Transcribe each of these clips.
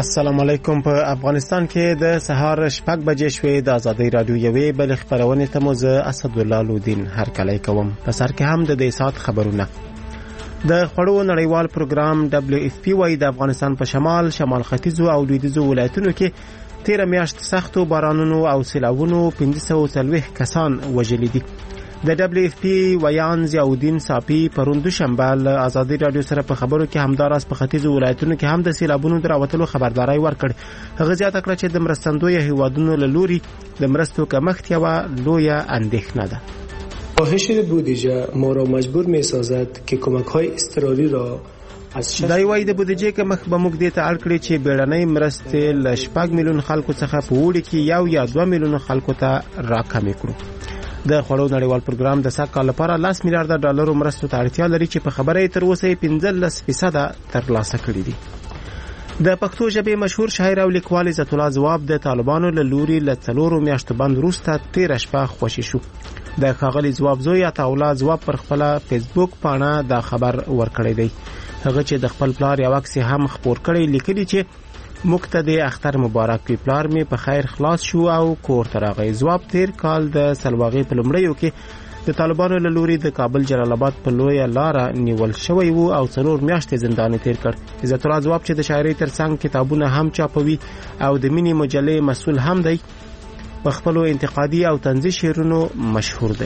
السلام علیکم. په افغانستان کې د سهار 6 بجې شوې د ازادي رادیو یوې بل خبرونه ته مو زه اسد الله لودین هر کله کوم. په سر کې هم د دې سات خبرونه. د خړو نړیوال پروګرام WFP وايي د افغانستان په شمال ختیځو او لویدیځو ولایتونو کې 13 میاشت سختو بارانونو او سیلاوونو 540 کسان وژلي دي. د WFP ویان ضیاءالدین صافی پرون دوشنبه له ازادي رادیو سره په خبرو کې همداراز په ختیځو ولایتونو کې هم د سیلابونو دراوتلو خبرداري ورکړ. هغه زیاته کړه چې د مرستندوی هیوادونو له لوري د مرستو کمښت یوه لویه اندېښنه ده. کاهش بودجه ما را مجبور می‌سازد که کمک‌های اضطراری را دا وایي د بودجې کمښت به موږ دې ته اړ کړي چې بیړنۍ مرستې له 6 میلیون خلکو څخه په وړي کې 1 یا 2 میلیون خلکو ته راکمې کړو. د خړو نړیوال پروګرام د سږ کال لپاره 10 میلیارډ ډالرو مرستو ته اړتیا لري چې په خبره یې تر اوسه 15% ترلاسه کړي دي. د پښتو ژبې مشهور شاعر او لیکوال عزت الله ځواب د طالبانو له لوري له 4 میاشتو بند وروسته 13 شپه خوشي شو. د ښاغلي ځواب زوی عطاالله ځواب پر خپل فیسبوک پاڼه دا خبر ورکړی دی. هغه چې د خپل پلار یو عکس هم خپور کړی لیکلی چې موږ ته د اختر مبارک وي، پلار می په خیر خلاص شو او کور ته راغی. ځواب تیر کال د سلواغې په لومړیو کې د طالبانو له لوري د کابل جلال آباد په لویه لاره نیول شوی وو او 4 میاشتې زندان تیر کړ. عزت الله ځواب چې د شاعرۍ ترڅنګ کتابونه هم چاپوي او د مینی مجلې مسؤل هم دی، په خپل انتقادي او طنزي شعرونو مشهور دی.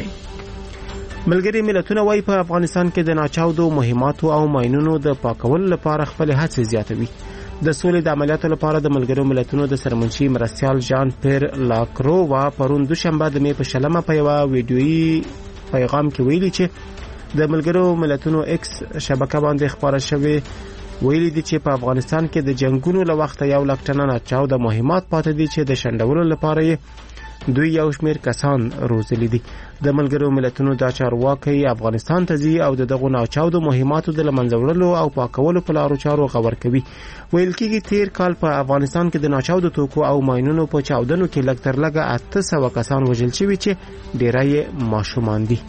ملګری ملتونه وايي په افغانستان کې د ناچاودو مهماتو او ماینونو د پاکولو لپاره خپل هڅې زیاتوي. د سولې د عملیاتو لپاره د ملګرو ملتونو د سرمنشي مرستیال ژان پیر لاکرو پرون دوشنبه د می په شلمه په یو ویډیویي پیغام کې ویلي چې د ملګرو ملتونو ایکس شبکه باندې خبره شوې ویلي دي چې په افغانستان کې د جنگونو له وخت 1 لک ټنه ناچاود مهمات پاتې دي چې د شندولو لپاره دوی یو شمیر کسان روزلي دي. د ملګرو ملتونو دا چارواکي افغانستان ته ځي او دغه ناچاودو مهماتو د لمنځولو او پاکولو په لارو چارو غور کوي. ویل کېږي تیر کال په افغانستان کې د ناچاودو توکو او ماینونو په چاودنو کې لږ تر لږه 800 کسان وژل شوي چې ډیری ماشومان دي.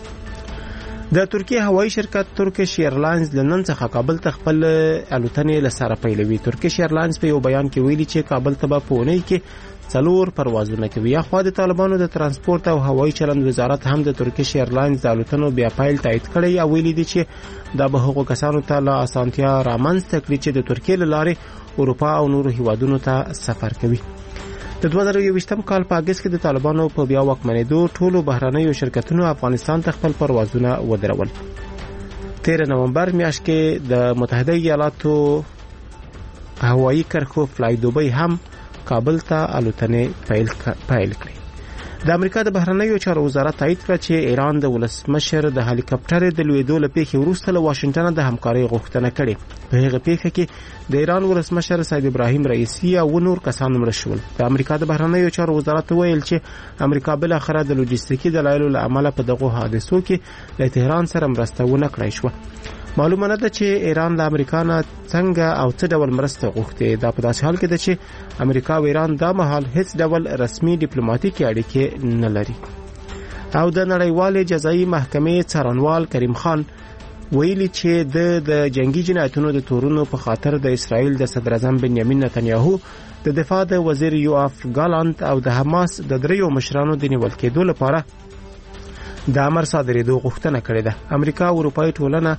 د ترکیه هوایي شرکت ترکیش ایرلاینز لنن څخه کابل ته خپل الوتنې لسره پیلوي. ترکیش ایرلاینز په یو بیان کې ویلي چې کابل ته به په اونۍ کې 4 پروازونه کوي. اخوا د طالبانو د ترانسپورت او هوایي چلند وزارت هم د ترکیش ایرلاینز د الوتنو بیا پیل تایید کړی او ویلي دي چې دا به هغو کسانو ته لا اسانتیا رامنځته کړي چې د ترکیې له لارې اروپا او نورو هیوادونو ته سفر کوي. د 2021 کال په اگست کې د طالبانو په بیا واکمنېدو ټولو بهرنیو شرکتونو افغانستان ته خپل پروازونه ودرول. 13 نومبر میاشت کې د متحده ایالاتو هوایي کرښو فلای دوبۍ هم کابل ته الوتنې پیل کړې. د امریکا د بهرنیو چارو وزارت تایید کړ چې ایران د ولسمشر د هلیکاپټر د لویدو له پیښې وروسته له واشنگټن د همکارۍ غوښتنه کړې. په هغه پیښه کې د ایران ولسمشر سید ابراهیم رئیسی او نور کسان مړه شول. د امریکا د بهرنیو چارو وزارت ویل چې امریکا بل اخره د لوجستیکي دلایلو له امله په دغه حادثو کې له تهران سره مرسته ونه کړای شو. معلومه نه ده چې ایران له امریکا نه څنګه او څه ډول مرسته غوښتي. دا په داسې حال کې ده چې امریکا او ایران دا مهال هیڅ ډول رسمي ډیپلوماټیکي اړیکې نه لري. او د نړیوالې جزایي محکمې څارنوال کریم خان ویلي چې د جنگي جنایتونو د تورونو په خاطر د اسرائیل د صدر اعظم بنیامین نتنیاهو د دفاع د وزیر یوآف ګالانت او د حماس د 3 مشرانو د نیول کېدو لپاره د امر صادرېدو غوښتنه کړې ده. امریکا او اروپایي ټولنه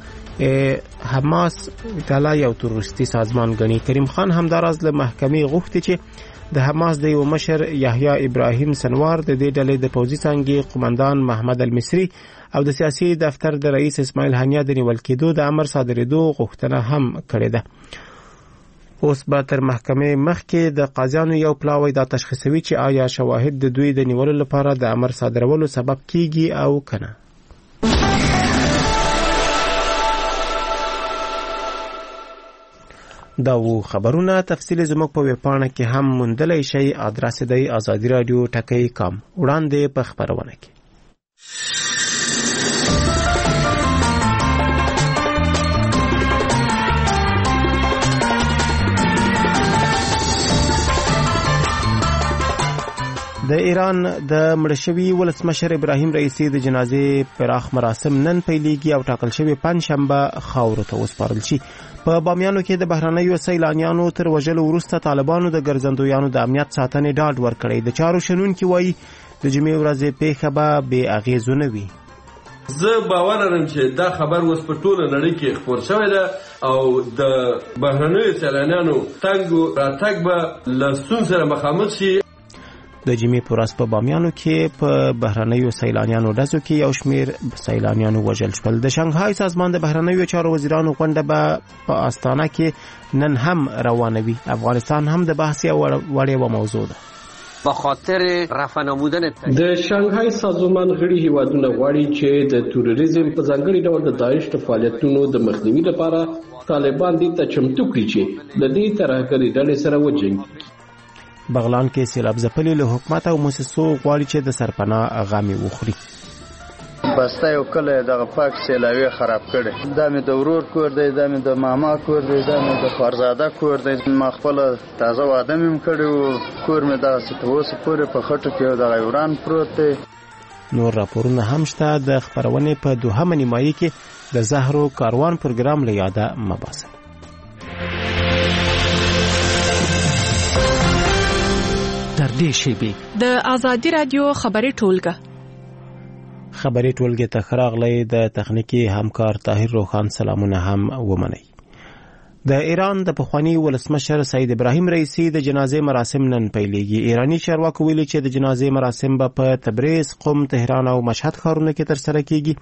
حماس اطلاع یو تروریستي سازمان ګڼي. کریم خان همداراز له محکمې غوښتي چې د حماس د یو مشر یحیی ابراهیم سنوار د دې ډلې د پوځي څانګې قومندان محمد المصری او د سیاسي دفتر د رئیس اسماعیل هنیه د نیول کېدو د امر صادرېدو غوښتنه هم کړې ده. اوس به تر محکمې مخکې د قاضیانو یو پلاوی دا تشخیصوي چې آیا شواهد د دوی د نیولو لپاره د امر صادرولو سبب کیږي او کنه. دا و خبرونه تفصیل زموږ په ویبپاڼه کې هم موندلی شئ. ادرس دی azadiradio.com. وړاندې په خبرونه کې د ایران د مړشوي ولسمشر ابراهیم رئیسی د جنازې پراخ مراسم نن پیلېږي او ټاکل شوی پنځشنبه خاورو ته وسپارل شي. په بامیانو کې د بهرنیو سیلانیانو تر وژلو وروسته طالبانو د ګرځندویانو د امنیت ساتنې ډاډ ورکړی. د چارو شنونکي وایي د جمعې ورځې پیښه به بې اغېزو نه وي. زه باور لرم چې دا خبر اوس په ټوله نړۍ کې خپور شوی ده او د بهرنیو سیلانیانو تګ راتګ به له ستونزو سره مخامخ شي. د جمعې په ورځ په بامیانو کې په بهرنیو سیلانیانو ډزو کې یو شمیر سیلانیانو وژل شول. د شانګهای سازمان د بهرنیو چارو وزیرانو غونډه به په آستانه کې نن هم روانه وي. افغانستان هم د بحث یو وړه موضوع ده. به خاطر رفع نمودن د شانګهای سازمان غړي هیوادونه غواړي چې د تروریزم په ځانګړي ډول د داعش د فعالیتونو د مخنیوي لپاره طالبان دې ته چمتو کړي چې د دې ترهګرۍ ډلې سره وجنګي. بغلان کې سیلاب ځپلي له حکومت او مؤسسو غواړي چې د سرپناه غامي وخوري. بسته یو کله دغه پاک سیلاوي خراب کړي. دا مې د ورور کور دی، دا مې د ماما کور دی، دا مې د خارزاده کور دی. ما خپل تازه واده مې کړی، کور مې دغه ستوس پورې په خټو کې د غیوران پروت دی. نور راپورونه هم شته. د خبرونې په دوهمه نیمایي کې د زهرو کاروان پروګرام له یاده مباسه. تر دې شیبې د آزادی رادیو خبري ټولګه ته خراغلی د تخنیکی همکار طاهر روخان سلامونه هم ومني. د ایران د پخوانی ولسمشر سید ابراهیم رئیسی د جنازې مراسم نن پیلېږي. ایرانی چارواکو ویلي چې د جنازې مراسم به په تبریز، قم، تهران او مشهد ښارونو کې ترسره کیږي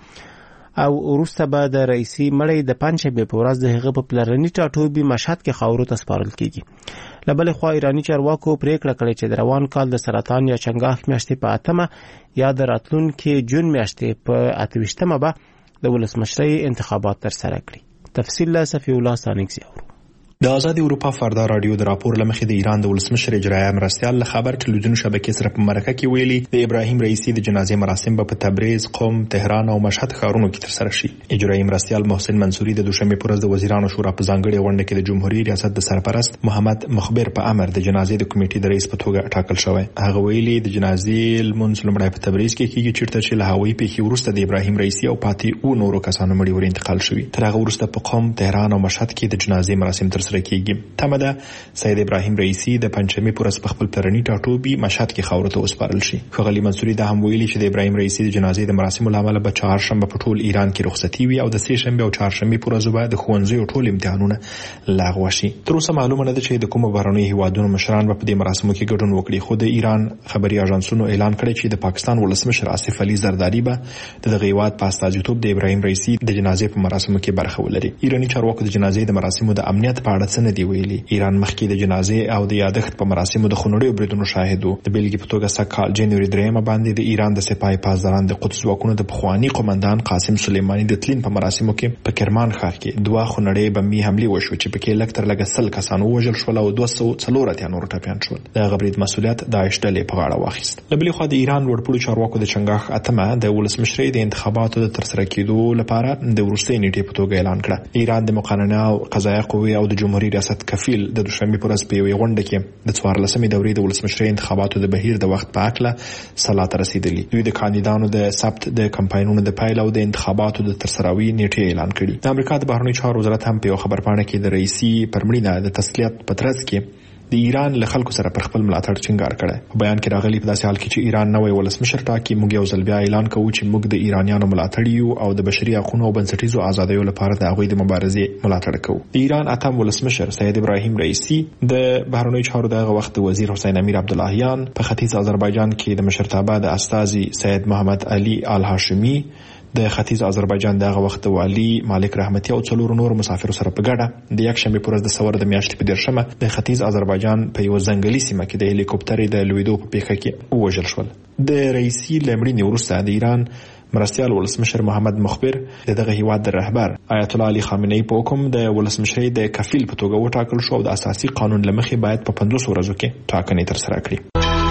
او وروسته به د رئیسی مړی د پنځشنبې په ورځ د هغه په پلرني ټاټوبي مشهد کې خاورو ته سپارل کیږي. له بلې خوا ایرانی چارواکو پریکړه کړې چې د روان کال د سرطان یا چنګاښ میاشتې په 8مه یا د راتلونکي جون میاشتې په 28مه به د ولسمشرۍ انتخابات ترسره کړي. تفصیل له صفی الله سانکزی اورو. د آزادی اروپا فردا رادیو د راپور لمخې د ایران د ولسمشر اجرایه مرستیال له خبر ټلویزیون شبکې سره په مرکه کې ویلي د ابراهیم رئیسی د جنازې مراسم به په تبریز، قم، تهران او مشهد ښارونو کې ترسره شي. اجرایه مرستیال محسن منصوري د دوشنبه پر ورځ د وزیرانو شورا په ځانګړي غونډه کې د جمهوریت ریاست د سرپرست محمد مخبر په امر د جنازې د کمیټې د رئیس په توګه ټاکل شوی. هغه ویلي د جنازې لمونځ لومړی په تبریز کې کیږي چیرته چې له هوایي پیښې وروسته د ابراهیم رئیسی او پاتې او نورو کسانو مړي ور انتقال شوی. تر هغه وروسته په قم، تهران او مشهد کې د جنازې مراسم ترسره کیږي. مده سید ابراهیم رئیسی د پنځمې پر ورځ په خپل پلرني ټاټوبي مشهد کې خاورو ته وسپارل شي. ښاغلي منصوري دا هم ویلي چې د ابراهیم رئیسی د جنازې د مراسمو لامل به چهارشنبه په ټول ایران کې رخصتي وي او د سه شنبه او چهارشنبه پر ورځ به د ښوونځیو ټول امتحانونه لغوه شي. تر اوسه معلومه نه ده چې د کومو بهرنیو هیوادونو مشران به په دې مراسمو کې ګډون وکړي، خو د ایران خبري اژانسونو اعلان کړی چې د پاکستان ولسمشر آصف علي زرداری به د دغه هیواد په استازیتوب د ابراهیم رئیسی د جنازې په مراسمو کې برخه ولري. ایرانی چارواکو د جنازې د مراسمو د امنیت په اړه څه نه دی ویلي. ایران مخکې د جنازې او د یادښت په مراسمو د خونړیو بریدونو شاهد و. د بیلګې په توګه سکهال جنوري 3 باندې د ایران د سپاه پاسداران د قدس ځواکونو د پخوانی قومندان قاسم سلیمانی د تلین په مراسمو کې په کرمان ښار کې دوه خونړې بمبي حمله وشو چې پکې لږ تر لږه 100 کسان وژل شول او 240 نور ټپيان شول. د غبرید مسؤلیت داعش ډلې په غاړه واخیست. له بلې خوا د ایران لوړپوړو چارواکو د چنګاښ 8مه د ولسمشرۍ د انتخاباتو د ترسره کېدو لپاره د وروستۍ نیټې په توګه اعلان کړه. ایران د مقننه او قضایه قوې او د جمهوریت ریاست کفیل د دوشنبه پر ورځ په یوې غونډه کې د 14مې دورې د ولسمشرۍ انتخاباتو د بهیر د وخت په اړه صلاح رسیدلی. دوی د کاندیدانو د ثبت د کمپاینونو د پایله او د انتخاباتو د ترسروي نیټه اعلان کړي. د امریکا د بهرنیو چارو وزارت هم په یو خبرپاڼه کې د رئیسی پرمړینه د تسلیت په ترڅ کې د ایران له خلکو سره پر خپل ملاتړ ټینګار کړی. په بیان کې راغلی په داسې حال کې چې ایران نوې ولسمشر ټاکي، موږ یو ځل بیا اعلان کوو چې موږ د ایرانیانو ملاتړ یو او د بشري حقوقو او بنسټیزو آزادیو لپاره د هغوی د مبارزې ملاتړ کوو. د ایران اتم ولسمشر سید ابراهیم رئیسی د بهرنیو چارو دغه وخت وزیر حسین امیر عبداللهیان په ختیځ آذربایجان کې د مشرتابه د استازي سید محمد علي الهاشمي، د ختیځ آذربایجان دغه وخت والی مالک رحمتي او څلور نور مسافر سره په ګډه د یک شنبه پر ورځ د سور د میاشتې په 10مه د ختیځ آذربایجان په یو ځنګلي سیمه کې د هلیکوپټر د لویدو په پیښه کې وژل شول. د رئیسی لمړي وروسته د ایران مرستیال ولسمشر محمد مخبر دغه هیواد د رهبر آیت الله علي خامنه‌ای په حکم د ولسمشرۍ د کفیل په توګه وټاکل شو او د اساسي قانون لمخې باید په 500 ورځو کې ټاکنې ترسره کړي.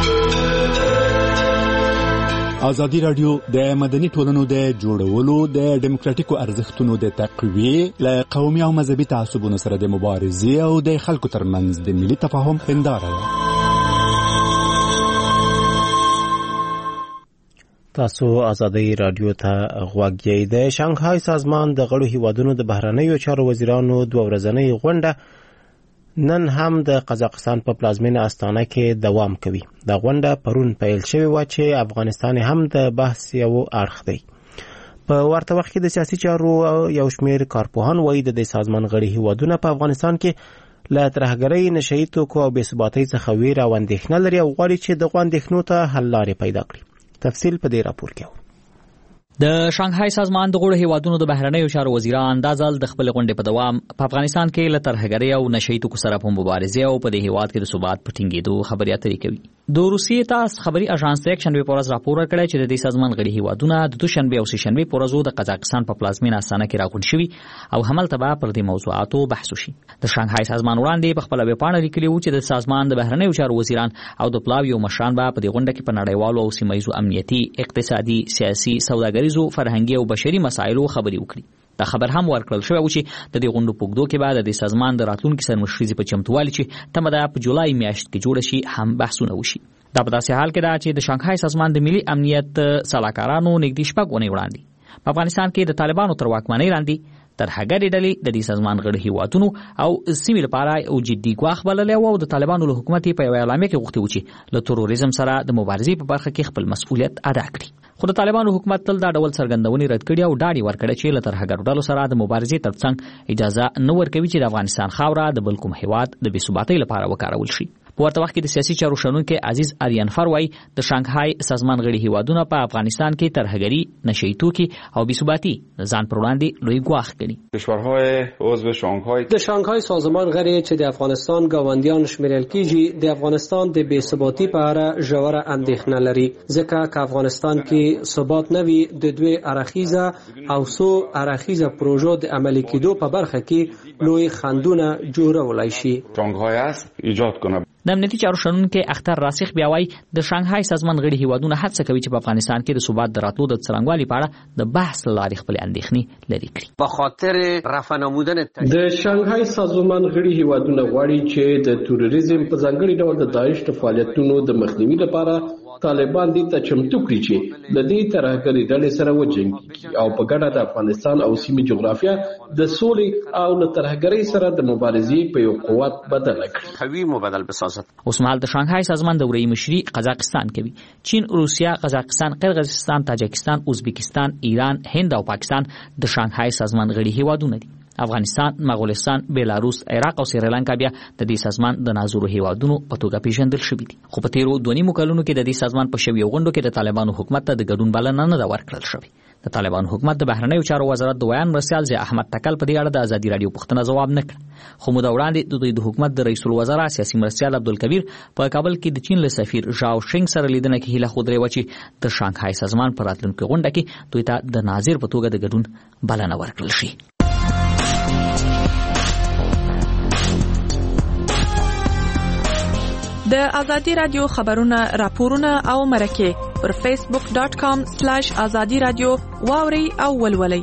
آزادی رادیو د مدني ټولنو د جوړولو د ډیموکراتیکو ارزښتونو د تقویې له قومي او مذهبي تعصبونو سره د مبارزې او د خلکو ترمنځ د ملي تفاهم هنداره ده. تاسو ازادي رادیو ته غوږ یې. د شانګهای سازمان د غړو هیوادونو د بهرنیو چارو وزیرانو دوه ورځنۍ غونډه نن هم د قزاقستان په پلازمینه استانه کې دوام کوي. د غونډه پرون پیل شوې و چې افغانستان هم د بحث یو اړخ دی. په ورته وخت کې د سیاسي چارو یو شمېر کارپوهان وایي د سازمان غړي هیوادونه په افغانستان کې له ترهګرۍ، نشهیي توکو او بې ثباتۍ څخه ویره او اندېښنه لري او غواړي چې دغو اندېښنو ته حل لارې پیدا کړي. تفصیل په دې راپور کې د شانګهای سازمان د غړو هیوادونو د بهرنیو چارو وزیران دا ځل د خپل غونډې په دوام په افغانستان کې له ترهګرۍ او نشهیي توکو سره په مبارزه او په دې هیواد کې د ثبات په ټینګېدو خبرې اترې کوي. د روسیې تاس خبري اژانس یک شنبه په ورځ راپور ورکړی چې د دې سازمان غړي هیوادونه د دوشنبه او سهشنبه په ورځو د قزاقستان په پلازمینه استانه کې راغونډ شوي او هملته به پر دې موضوعاتو بحث وشي. د شانګهای سازمان وړاندې په خپل ویبپاڼه لیکلي و چې د سازمان د بهرنیو چارو وزیران او د پلاویو مشران به په دې غونډه کې په نړیوالو او سیمه‌ییزو امنیتي، اقتصادي، سیاسي، سوداګریزو، فرهنګي او بشري مسایلو خبرې وکړي. دا خبر هم ورکړل شوی و چې د دې غونډو په اوږدو کې به د سازمان د راتلونکي سرمشريزي په چمتووالي چې تمه ده په جولای میاشت کې جوړ شي هم بحثونه وشي. دا په داسې حال کې ده چې د شانګهای سازمان د ملي امنیت سلاکارانو نږدې شپږ اونۍ وړاندې په افغانستان کې د طالبانو تر واکمنۍ وړاندې ترهګرې ډلې د دې سازمان غړي هیوادونو او سیمې لپاره او جدي ګواښ بللی او د طالبانو له حکومت په یوه اعلامیه کې غوښتي و چې له تروریزم سره د مبارزې په برخه کې خپل مسؤلیت ادا کړي. خو د طالبانو حکومت تل دا ډول څرګندونې رد کړي او ډاډ ورکړی چې له ترهګرو ډلو سره د مبارزې ترڅنګ اجازه نه ورکوي چې د افغانستان خاوره د بل کوم هیواد د بې ثباتۍ لپاره وکارول شي. په ورته وخت کې د سیاسي چارو شنونکی عزیز آریانفر وایي د شانګهای سازمان غړي هیوادونه په افغانستان کې ترهګري، نشهیي توکي او بې ثباتي ځان پر وړاندې لوی ګواښ ګڼي. کشورهای عضو شانګهای د شانګهای سازمان غړي چې د افغانستان ګاونډیان شمیرل کیږي د افغانستان د بې ثباتي په اړه ژوره اندېښنه لري ځکه که افغانستان کې ثبات نه وي د دوی اړخیزه او څو اړخیزه پروژو د عملي کېدو په برخه کې لوی خنډونه جوړولای شي. شانګهای است ایجاد کنه. د امنیتي چارو شنونکی اختر راسخ بیا وایي د شانګهای سازمان غړي هیوادونه هڅه کوي چې په افغانستان کې د ثبات د راتلو د څرنګوالي په اړه د بحث له لارې خپلې اندېښنې لرې کړي. به خاطر رفع نمودن د شانګهای سازمان غړي هیوادونه غواړي چې د تروریزم په ځانګړي ډول د داعش د فعالیتونو د مخنیوي لپاره طالبان دې ته چمتو کړي چې د دې ترهګرۍ ډلې سره وجنګي او په ګډه د افغانستان او سیمې جغرافیه د سولې او له ترهګرۍ سره د مبارزې په یو قوت بدل کړي. قوي مبادل بسازد. اوس مهال د شانګهای سازمان د وړۍ مشري قزاقستان کوي. چین، روسیا، قزاقستان، قرغیزستان، تاجکستان، ازبکستان، ایران، هند او پاکستان د شانګهای سازمان غړي هیوادونه دي. افغانستان، مغولستان، بیلاروس، عراق او سریلانکا بیا د دې سازمان د ناظرو هیوادونو په توګه پیژندل شوي دي. خو په تیرو 2.5 کلونو کې د دې سازمان په شویو غونډو کې د طالبانو حکومت ته د ګډون بلنه نه ده ورکړل شوې. د طالبانو حکومت د بهرنیو چارو وزارت د ویان مرستیال ضیاء احمد تکل په دې اړه د ازادي رادیو پوښتنه ځواب نه کړ. خو موده وړاندې د دوی د حکومت د رئیس الوزرا سیاسي مرستیال عبدالکبیر په کابل کې د چین له سفیر ژاو شینګ سره لیدنه کې هیله خوده و چې د شانګهای سازمان په راتلونکي غونډه کې دوی ته د ناظر په توګه د ګډون بلنه ورکړل شي. د ازادي رادیو خبرونه، راپورونه او مرکه پر facebook.com/azadi radio واوري او ولولي.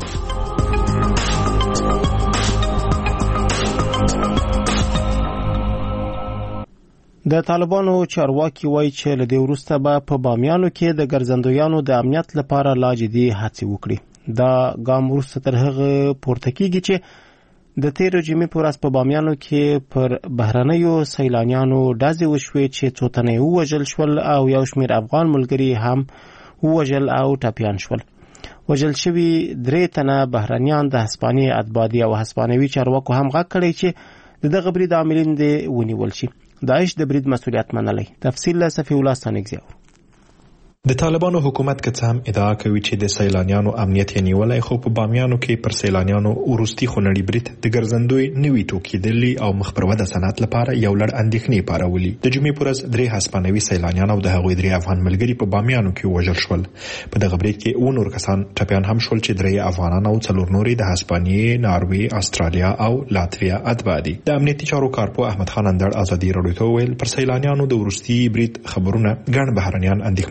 د طالبانو چارواکي وایي چې له دې وروسته به په بامیانو کې د ګرځندویانو د امنیت لپاره لا جدي هڅې وکړي. دا ګام وروسته تر هغه پورته کیږي چې د تیرو جمعې په ورځ په بامیانو کې پر بهرنیو سیلانیانو ډزې وشوې چې څو تنه ووژل شول او یو شمېر افغان ملګري هم ووژل او ټپیان شول. وژل شوي 3 تنه بهرنیان د هسپانیې اتباعي او هسپانوي چارواکو هم غږ کړی چې دغه برید عاملین دې ونیول شي. داعش د برید مسؤلیت منلی. تفصیل له صفی الله ستانکزی. د طالبانو حکومت که څه هم ادعا کوي چې د سیلانیانو امنیت یې نیولی، خو په بامیانو کې پر سیلانیانو وروستي خونړي برید د ګرځندوی نوي توکیدلي او مخ پر وده صنعت لپاره یو لړ اندېښنې پارولي. د جمعې په ورځ 3 هسپانوي سیلانیان او د هغوی 3 افغان ملګري په بامیانو کې وژل شول. په دغه برید کې 9 نور کسان ټپیان هم شول چې 3 افغانان او 4 نورې د هسپانیې، ناروې، استرالیا او لاتویا اتباع دي. د امنیتي چارو کارپو احمد خان اندړ ازادي رادیو ته ویل پر سیلانیانو د وروستي برید خبرونه ګڼ بهرنیان اندېښمن کړي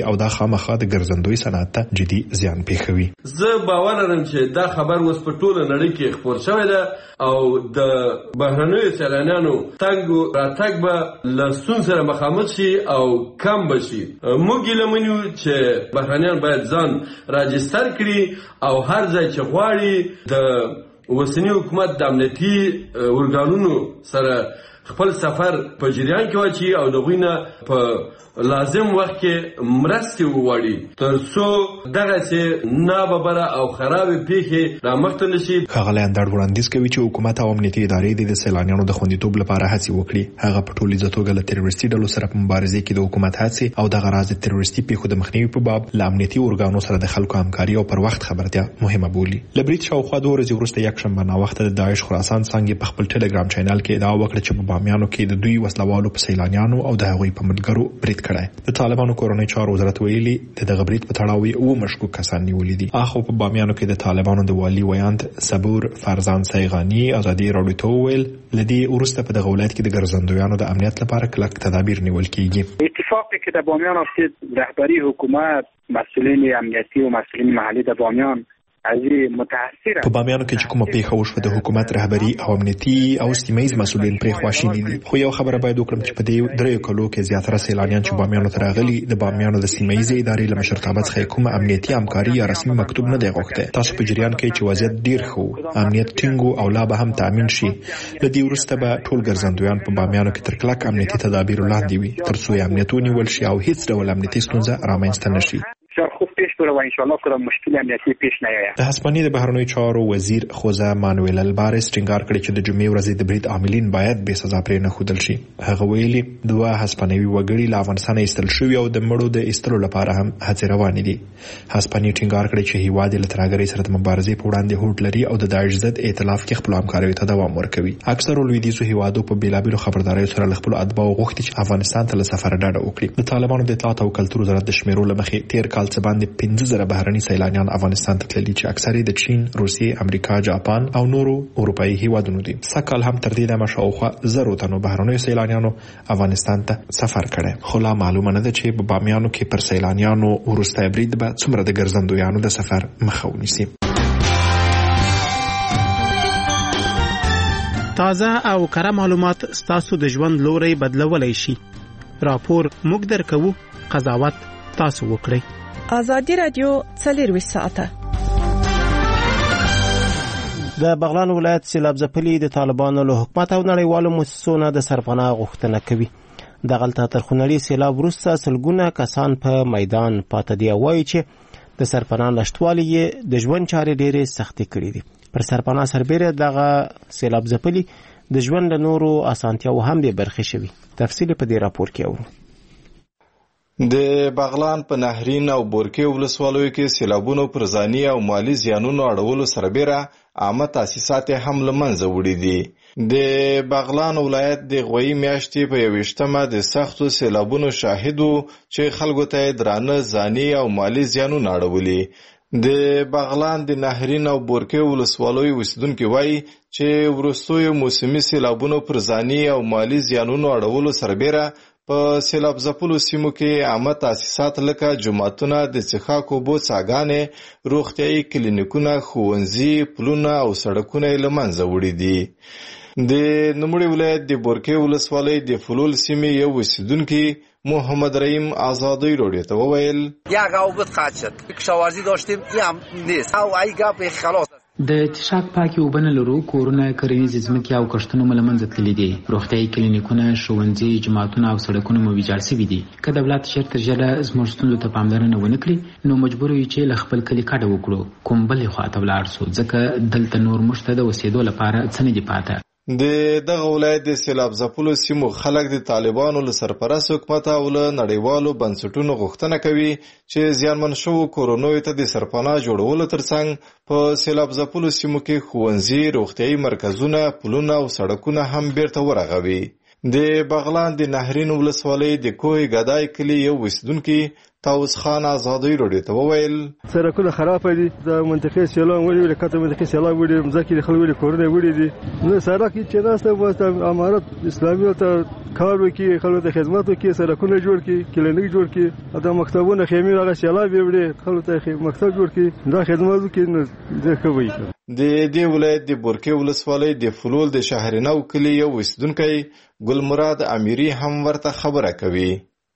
او دا خامخا د ګرځندوی صنعت ته جدي زیان پیښوي. زه باور لرم چې دا خبر اوس په ټوله نړۍ کې خپور شوی ده او د بهرنیو سیلانیانو تګ راتګ به له ستونزو سره مخامخ شي او کم بشي. موږ لمنو چې بهرنیان باید ځان راجستر کړي او هر ځای چې غواړي د اوسنی حکومت د امنیتي ارګانونو سره خپل سفر په جریان کې واچي او دغوی نه په لازم وخت کې مرستې وغواړي تر څو دغسې ناببره او خرابې پیښې رامخته نه شي. ښاغلی اندړ وړاندیز کوي چې حکومت او امنیتي ادارې د سیلانیانو د خوندیتوب لپاره هڅې وکړي. هغه په ټولیزه توګه له تروریستي ډلو سره په مبارزې کې د حکومت هڅې او دغه راز د تروریستي پیښو د مخنیوي په باب له امنیتي ارګانو سره د خلکو همکاري او پر وخت خبرتیا مهمه بولي. له برید شاوخوا 2 ورځې وروسته یکشنبه ناوخته د داعش خراسان څانګې په خپل ټلګرام چینل کې ادعا وکړه چې په بامیانو کې د دوی وسلوالو په سیلانیانو او د هغوی په ملګرو برید کړی. د طالبانو کورنۍ چارو وزارت ویلي د دغه برید په تړاو 9 مشکوک کسان نیولي دي. اخو په بامیانو کې د طالبانو د والي ویاند صبور فرزان سیغانی ازادي راډیو ته ویل لدی ورسته په دغه ولایت کې د ګرځندویانو د امنیت لپاره کلک تدابیر نیول کیږي. اتفاقی که در بامیان افتاد رهبری حکومت مسئولین امنیتی و مسئولین محلی در بامیان په بامیانو کې چې کومه پیښه وشوه د حکومت رهبری او امنیتي او سیمایي مسؤلین پرې خواشیني دي. خو یو خبره باید وکړم چې په دې 3 کلو کې زیاتره سیلانیان چې بامیانو ته راغلي د بامیانو د سیمایي ادارې له مشرتابه څخه کومه امنیتي همکاري یا رسمي مکتوب نه دی غوښته. تاسو په جریان کې چې وضعیت ډیر ښه امنیت ټینګ او لا به هم تامین شي. د دې وروسته به ټول ګرځندویان په بامیانو کې تر کلک امنیتي تدابیر لاندې وي تر څو امنیت ونیول شي او هیڅ ډول امنیتي ستونزه رامنځته نشي. خوب پیش بره و انشالله کدام مشکل امنیتی پیش نیاید. د هسپانیې د بهرنیو چارو وزیر خوزه مانویل البارس ټینګار کړی چې د جمعې ورځې د برید عاملین باید بې سزا پرې نه ښودل شي. هغه ویلي 2 هسپانوي وګړي له افغانستانه ایستل شوي او د مړو د ایستلو لپاره هم هڅې روانې دي. هسپانیې ټینګار کړی چې هیواد یې له ترهګرۍ سره د مبارزې په وړاندې هوډ لري او د داعش ضد ائتلاف کې خپل همکاریو ته دوام ورکوي. اکثرو لویدیځو هیوادو په بیلابیلو خبرداریو سره له خپلو اتباعو غوښتي چې افغانستان ته له سفره ډډه وکړي. د طالبانو د اطلاعات او کلتور وزارت د شمیرو له مخې تیر کال څه باندې 15,000 بهرني سیلانیان افغانستان ته تللي چې اکثره د چین، روسیې، امریکا، جاپان او نورو اروپایي هیوادونو دي. سکهال هم تر دې دمه شاوخوا 1,000 تنو بهرنیو سیلانیانو افغانستان ته سفر کړی. خو لا معلومه نه ده چې په بامیانو کې پر سیلانیانو وروستی برید به څومره د ګرځندویانو د سفر مخه ونیسي. تازه او کره معلومات ستاسو د ژوند لوري بدلولای شي. راپور موږ درکو، قضاوت تاسو وکړئ. آزادی رادیو 24 ساعته. د بغلان ولایت سیلاب ځپلي د طالبانو له حکومت او نړیوالو مؤسسو نه د سرپناه غوښتنه کوي. د غلطه ترخونړي سیلاب وروسته سلګونه کسان په میدان پاتې دي. وایي چې د سرپناه نشټوالي د ژوند چارې ډېرې سختې کړې دي. پر سرپناه سربېره دغه سیلاب ځپلي د ژوند له نورو اسانتیاو هم به برخه شوي. تفصیل په دې راپور کې اورو. د بغلان په نهرین او بورکې ولسوالیو کې سیلابونو پر ځاني او مالی زیانونو اړولو سربېره عامه تاسیسات هم له منځه وړي دي. د بغلان ولایت د غویی میاشتې په 21مه د سختو سیلابونو شاهد و چې خلکو ته درانه ځاني او مالی زیانونه اړولي. د بغلان د نهرین او بورکې ولسوالیو اوسیدونکي وایي چې وروستیو موسمي سیلابونو پر ځاني او مالی زیانونو اړولو سربېره په سیلاب ځپلو سیمو کې عامه تاسیسات لکه جوماتونه، د څښاک اوبو څاګانې، روغتیایي کلینیکونه، ښوونځي، پلونه او سړکونه یې له منځه وړي دي. د نوموړي ولایت د بورکې ولسوالۍ د فلول سیمې یو اوسیدونکي محمد رحیم آزادی راډیو ته وویل یک اوبت قطع شد. کشاورزی داشتیم این هم نیست. او ای گپ خلاص د اتشاق پاکي وبنه لرو، کورونه، کرنیزې ځمکې او کښتونه مو له منځه تللي دي. روغتیایي کلینیکونه، ښوونځي، جوماتونه او سړکونه مو ویجاړ سوي دي. که دولت ژر تر ژره زموږ ستونزو ته پاملرنه ونه کړي نو مجبور یو چې له خپل کلي کډه وکړو، کوم بلې خواته ولاړ سو، ځکه دلته نور موږ ته د اوسېدو لپاره څه نه دي پاته. د دغه ولایت د سیلاب ځپلو سیمو خلک د طالبانو له سرپرست حکومت او له نړیوالو بنسټونو غوښتنه کوي چې زیانمن شوو کورونو ته د سرپناه جوړولو ترڅنګ په سیلاب ځپلو سیمو کې ښوونځي، روغتیایي مرکزونه، پلونه او سړکونه هم بیرته ورغوي. د بغلان د نهرین ولسوالۍ د کوه ګدای کلي یو اوسیدونکي طاووس خان آزادۍ رادیو ته وویل سرکونه خراب دي د منطقې سیلان وړي کته منطقې سیلان وړي مځکې خلک وړي کورونه وړي دي نو سره کې چې ناسته واسطه امارت اسلامي ته کار وکړي خلکو ته خدمت وکړي سرکونه جوړ کړي کلینیک جوړ کړي د مکتبونو خیمې هغه سیلاب وړي خلکو ته مکتب جوړ کړي دا خدمت وکړي نو د کوي د دې ولایت د بورکې ولسوالۍ د فلول د شهرنو کلی یو اوسیدونکی ګل مراد امیری هم ورته خبره کوي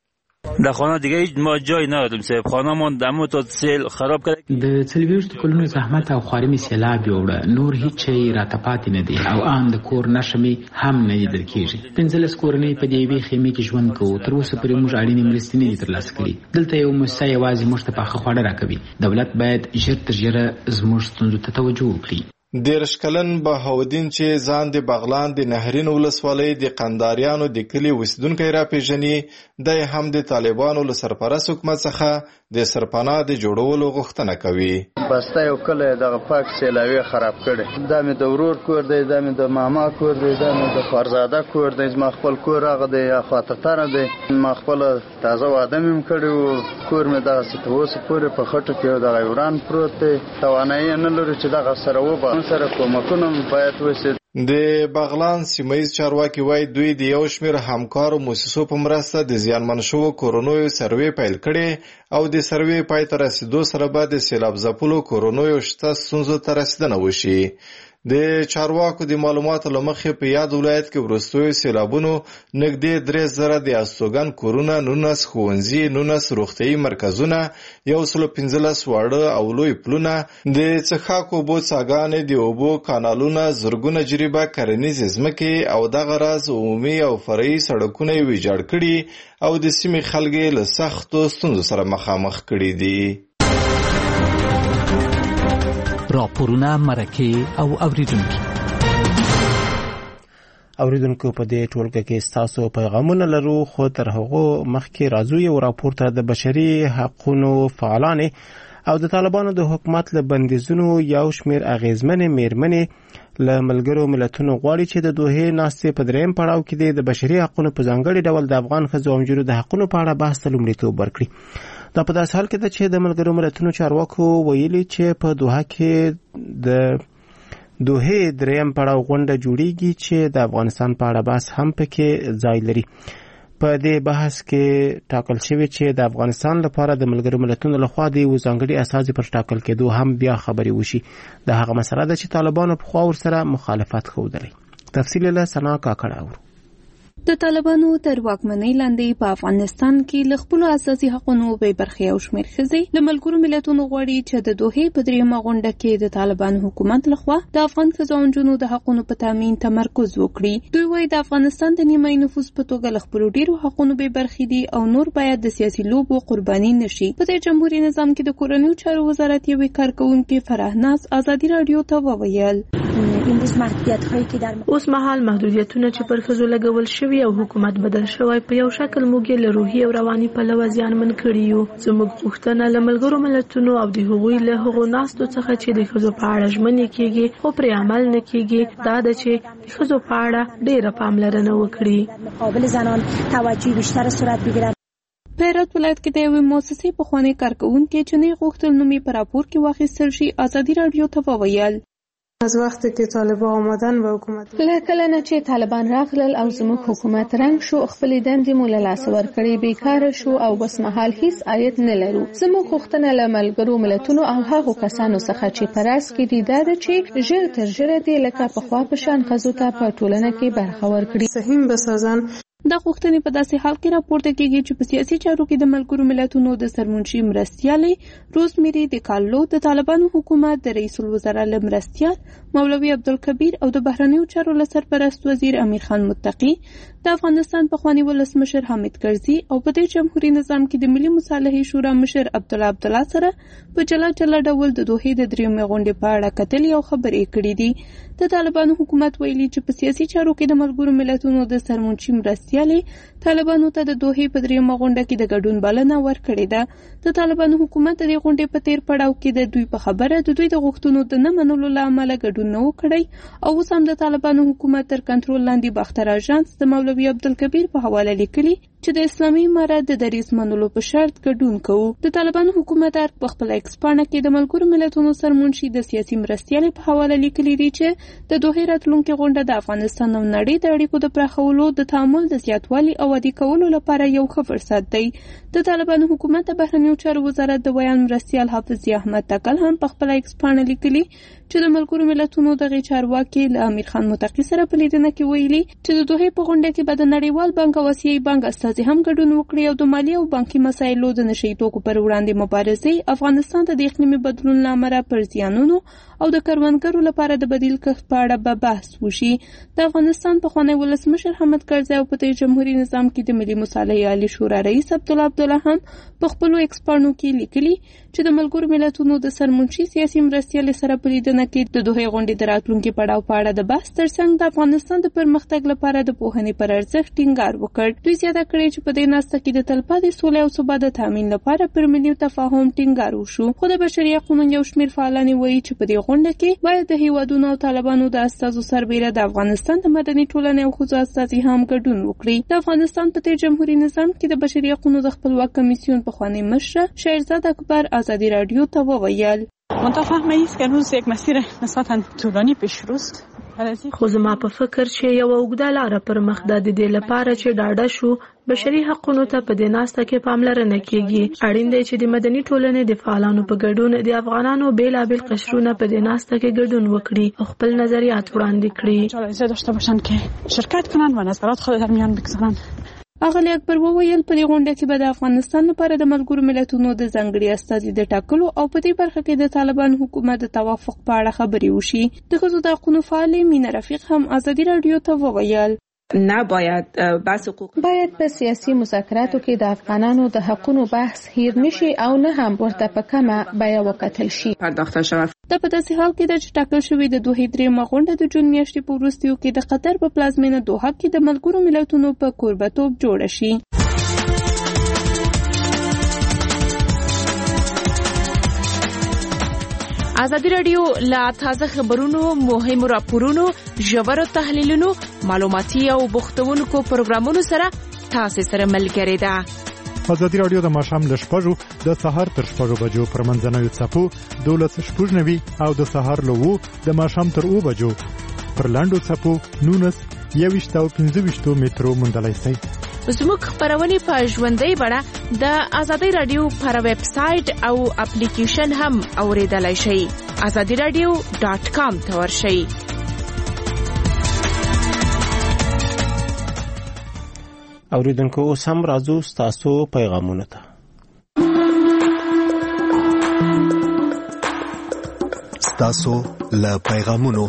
در خانه دیگه ما جای نداریم صاحب خانه‌مان دمو تا سیل خراب کرد د څلويشت کلونو زحمت او خوارمي سیلاب جوړه نور هیڅ شي راته پاتې نه دي او ان د کور نشمي هم نه لیدل کیږي 15 کورنۍ په دې وی خیمه کې ژوند کوو تر اوسه پرې موږ اړینې مرستې نه ترلاسه کړې دلته یو مسایي یوازې موږ ته پاخه خواړه راکوي دولت باید ژر تر ژره زموږ ستونزو ته توجه وکړي دیرش کلن بهاودین چې ځان د بغلان د نهرین ولسوالۍ د قنداریانو د کلی اوسیدونکی را پیژني د هم د طالبانو له سرپرست حکومت څخه د سرپناه د جوړولو غوښتنه کوي بسته یو کله دغه پاک سیلاوي خراب کړي دا مې د ورور کور دی دا مې د ماما کور دی دا مې د فرزاده کور دی ما خپل کور هغه دی خاطرتانه دی ما خپل تازه واده مې کړی کور مې دغه ستوسه پورې په خټو کې دغه وران پروت دی توانایي نه لري چې دغه سره وبا سره کومکونه باید وشي د بغلان سیمایي چارواکي وایي دوی د یو شمېر همکارو موسسو په مرسته د زیانمن شوو کورونو سروې پیل کړي او د سروې پای ته رسیدو سره به د سیلاب ځپلو کورونو شته ستونزو ته رسیدنه وشي د چارواکو د معلوماتو له مخې په یاد ولایت کې وروستیو سیلابونو نږدې 3000 د استوګن کورونه 19 ښوونځي 19 روغتیايي مرکزونه 115 واړه او لوی پلونه د څښاک اوبو څاګانې د اوبو کانالونه زرګونه جریبه کرنیزې ځمکې او دغه راز عمومي او فرعي سړکونه یې ویجاړ کړي او د سیمې خلک له سختو ستونزو سره مخامخ کړي دي راپورونه مرکه او اوریدونکو په دې ټولګه کې تاسو پیغامونه لرو خو تر هغه مخکې راځو یو راپور ته د بشري حقوقو فعالان او د طالبانو د حکومت له بندیزونو یو شمېر اغیزمنې میرمنې له ملګرو ملتونو غواړي چې د دوحې ناستې په درېیم پړاو کې د بشري حقوقو په ځانګړي ډول د افغان ښځو او نجونو د حقوقو په اړه بحث ته لومړیتوب ورکړي دا په داسې حال کې ده چې د ملګرو ملتونو چارواکو ویلي چې په دوحه کې د دوحې درېیم پړاو غونډه جوړیږي چې د افغانستان په اړه بحث هم پکې ځای لري په دې بحث کې ټاکل شوی چې د افغانستان لپاره د ملګرو ملتونو لخوا د یو ځانګړي اساس پر ټاکل کېدو هم بیا خبرې وشي د هغه مسله ده چې طالبانو په خوا ورسره مخالفت ښودلی تفصیل له سنا کاکړه اورو د طالبانو تر واکمنۍ لاندې په افغانستان کې له خپلو اساسي حقوقو بې برخې او شمېر ښځې له ملګرو ملتونو غواړي چې د دوحې په درېیمه غونډه کې د طالبانو حکومت لخوا د افغان ښځو او نجونو د حقوقو په تامین تمرکز وکړي دوی وایي د افغانستان د نیمایي نفوس په توګه له خپلو ډېرو حقوقو بې برخې دي او نور باید د سیاسي لوبو قرباني نشي په دې جمهوریت نظام کې د کورنیو چارو وزارت یوې کارکونکې فرهناز ازادي رادیو ته وویل اوس مهال محدودیتونه چې پر ښځو لګول شوي او حکومت بدل شوی په یو شکل موږ له روحي او رواني پلوه زیانمن کړي یو زموږ غوښتنه له ملګرو ملتونو او د هغوی له هغو ناستو څخه چې د ښځو په اړه ژمنې کیږي خو پرې عمل نه کیږي دا ده چې د ښځو په اړه ډېره پاملرنه وکړي مقابل زنان توجه بیشتر صورت بگیرد په هرات ولایت کې د یوې مؤسسې پخوانی کارکونکي چې نه غوښتل نوم یې په راپور کې واخیستل شي ازادي رادیو ته وویل از وقتی که طالبان آمدن و حکومت کله نه چې طالبان راغلل او زموږ حکومت رنګ شو خپلې دندې مو له لاسه ورکړې بیکاره شو او بس مهال هیڅ عاید نه لرو زموږ غوښتنه له ملګرو ملتونو او هغو کسانو څخه چې په راس کې دي دا ده چې ژر تر ژره دې لکه پخوا په شان ښځو ته په ټولنه کې برخه ورکړي سهیم بسازن دا غوښتنې په داسې حال کې راپورته کېږي چې په سیاسي چارو کې د ملګرو ملتونو د سرمنشي مرستیالې روزمیری د کارلو د طالبانو حکومت د رئیس الوزرا له مرستیال مولوي عبدالکبیر او د بهرنیو چارو له سرپرست وزیر امیر خان متقي د افغانستان پخوانی ولسمشر حامد کرزي او په دې جمهوریت نظام کې د ملي مصالحې شورا مشر عبدالله سره په جلا ډول د دوحې د درېیمې غونډې په اړه کتلې او خبرې کړې دي د طالبانو حکومت ویلي چې په سیاسي چارو کې د ملګرو ملتونو د سرمنشي مرستیالې طالبانو ته د دوحې په درېیمه غونډه کې د ګډون بلنه ورکړې ده د طالبانو حکومت د غونډې په تیر پړاو کې د دوی په خبره د دوی د غوښتنو د نه منلو له امله ګډون نه وکړي او اوس هم د طالبانو حکومت تر کنټرول لاندې باختر اژانس د مولوي عبدالکبیر په حواله لیکلي چې د اسلامي امارت د دریځ منلو په شرط ګډون کوو. د طالبانو حکومت په خپل ایکس پاڼه کې د ملګرو ملتونو سرمنشي د سیاسي مرستیالۍ په حواله لیکلي دي چې د دوحې راتلونکې غونډه د افغانستان او نړۍ د اړیکو د پراخولو، د تعامل د زیاتوالي او عادي کولو لپاره یو ښه فرصت دی. د طالبانو حکومت د بهرنیو چارو وزارت د ویان مرستیال حافظ احمد تکل هم په خپل ایکس پاڼه لیکلي چې د ملګرو ملتونو دغه چارواکي له امیر خان متقي سره په لیدنه کې ویلي چې د دوحې په غونډه کې به د نړیوال بانک او آسیایي بانک استازي هم ګډون وکړي او د مالي او بانکي مسایلو د نشي توکو پر وړاندې مبارزې، افغانستان ته د اقلیمي بدلون له امله پر زیانونو او د کروندګرو لپاره د بدیل کښت په اړه به بحث وشي. د افغانستان پخوانی ولسمشر حامد کرزي او په جمهوریت نظام کې د ملي مصالحې عالی شورا رئیس عبدالله هم په خپلو ایکس پاڼو کې لیکلي چې د ملګرو ملتونو د سرمنشي سیاسي مرستیال سره په لیدنه کې د دوحې غونډې د راتلونکي پړاو په اړه د بحث ترڅنګ د افغانستان د پرمختګ لپاره د پوهنې پر ارزښت ټینګار وکړ. دوی زیاته کړې چې په دې ناسته کې د تلپاتې سولې او ثبات د تامین لپاره پر ملي تفاهم ټینګار وشو. خو د بشري حقوقو یو شمېر فعالان وایي چې په دې غونډه کې باید د هیوادونو او طالبانو د استازو سربېره د افغانستان د مدني ټولنې او ښځو استازي هم ګډون وکړي. د افغانستان په جمهوریت نظام کې د بشري حقوقو د خپلواک کمیسیون پخوانی مشر شهرزاد اکبر آزادی رادیو ته وویل متفهمه است که روز یک مسیر نسبتا طولانی پیش روست، خو زما په فکر چې یو اوږده لاره پر مخ ده. د دې لپاره چې ډاډه شو بشري حقوقو ته په دې ناسته کې پاملرنه کیږي. اړین دی چې د مدني ټولنې د فعالانو په ګډون د افغانانو بیلابیل قشرونه په دې ناسته کې ګډون وکړي او خپل نظریات وړاندې کړي. اجازه داشته باشند که شرکت کنند و نظرات خود در میان بگذارند. اغلی اکبر وویل په دې غونډه کې به د افغانستان لپاره د ملګرو ملتونو د ځانګړي استازي د ټاکلو او په دې برخه کې د طالبان حکومت د توافق په اړه خبرې وشي. د ښځو د حقوقو فعالې مینه رفیق هم آزادي رادیو ته وویل باید په سیاسي مذاکراتو کې د افغانانو د حقوقو بحث هیر نشي او نه هم ورته په کمه بیه وکتل شي. دا په داسې حال کې ده چې ټاکل شوې د دوحې درېیمه غونډه د جون میاشتې په وروستیو کې د قطر په پلازمینه دوحه کې د ملګرو ملتونو په کوربه‌توب جوړه شي. ازادي رادیو لا تازه خبرونو، مهمو راپورونو، ژورو تحلیلونو، معلوماتي او بوختونکو پروګرامونو سره تاسو سره ملګری ده. ازادي رادیو د ماښام له 6:00 د سهار تر 6:00 بجو پر منځنوي څپو 12:90 او د سهار له 2 د ماښام تر 2 بجو پر لاندو څپو 19 او 15 مترو موندلای شئ. زموږ خبرونه په ژوندۍ بڼه د ازادي رادیو پر ویب سټ او اپلیکیشن هم اوریدلای شئ. azadiradio.com ته ورشئ. اوریدونکو اوس هم راځو ستاسو پیغامونه ته. ستاسو له پیغامونو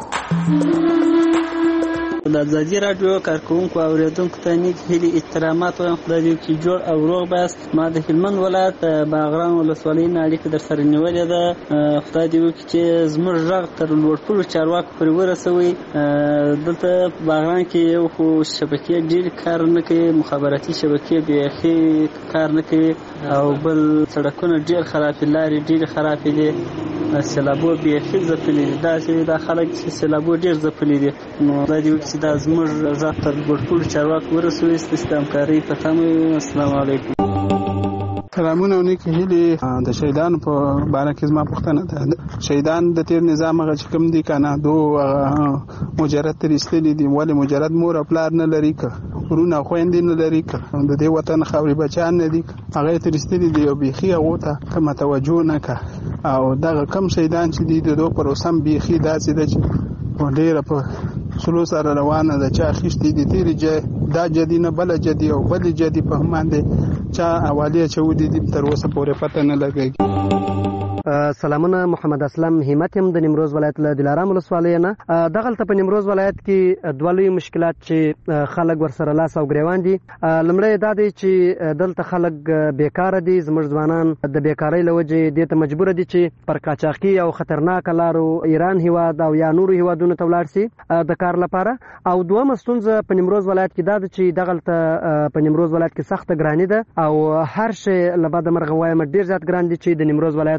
د ازادي رادیو کارکونکو او اوریدونکو ته نیک هیلې احترامات وایم. خدای دې وکړي جوړ او روغ بست. ما د هلمند ولایت باغران ولسوالۍ نه اړیکه در سره نیولې ده. خدای دې وکړي چې زموږ غږ تر لوړپوړو چارواکو پورې ورسوي. دلته باغران کې یو خو شبکې ډېر کار نه کوي، مخابراتي شبکې بیخي کار نه کوي، او بل سړکونه ډېر خرابې، لارې ډېرې خرابې دي، سیلابو بیخي ځپلي دي. داسې دا خلک چې سیلابو ډېر ځپلي دي. نو خدای دې وکړي چې دا زموږ غږ تر لوړپوړو چارواکو ورسوي. ستاسو د همکارۍ په تمه. السلام علیکم. سلامونه او نیک هیلې. د شهیدانو په باره کې زما پوښتنه ده. شهیدان د تیر نظام هغه چې کوم دي کنه دو مجرد تر استلی دي، ولې مجرد مور او پلار نه لري، که ورونه خويندې نه لري، که د دې وطن خاورې بچان نه دي، هغه تر استلی دي او بيخي هغه ته کوم توجه نه کا. او دغه کم شهیدان چې دي د دوه پر اوسم بيخي داسې ده چې ډېر په سلو سره روانه ده. چا خشتي دي تیری دا جدي نه بل جدي او بل جدي په مانده چا اوالیه چودي دي تر اوسه پورې پته نه لګي. سلامونه، محمد اسلم همت هم د نیمروز ولایت له دلارام ولسوالۍ نه. دغلته په نیمروز ولایت کې دوه لوی مشکلات چې خلک ورسره لاس او ګریوان دي. لومړی دا دی چې دلته خلک بیکاره دي. زموږ ځوانان د بیکارۍ له وجې دې ته مجبور دي چې پر قاچاقي او خطرناک لارو ایران هیواد او یا نورو هیوادونو ته ولاړ شي د کار لپاره. او دویمه ستونزه په نیمروز ولایت کې دا ده چې دغلته په نیمروز ولایت کې سخته ګراني ده او هر شی له بده مرغه وایم ډېر زیات ګران دي چې د نیمروز ولایت له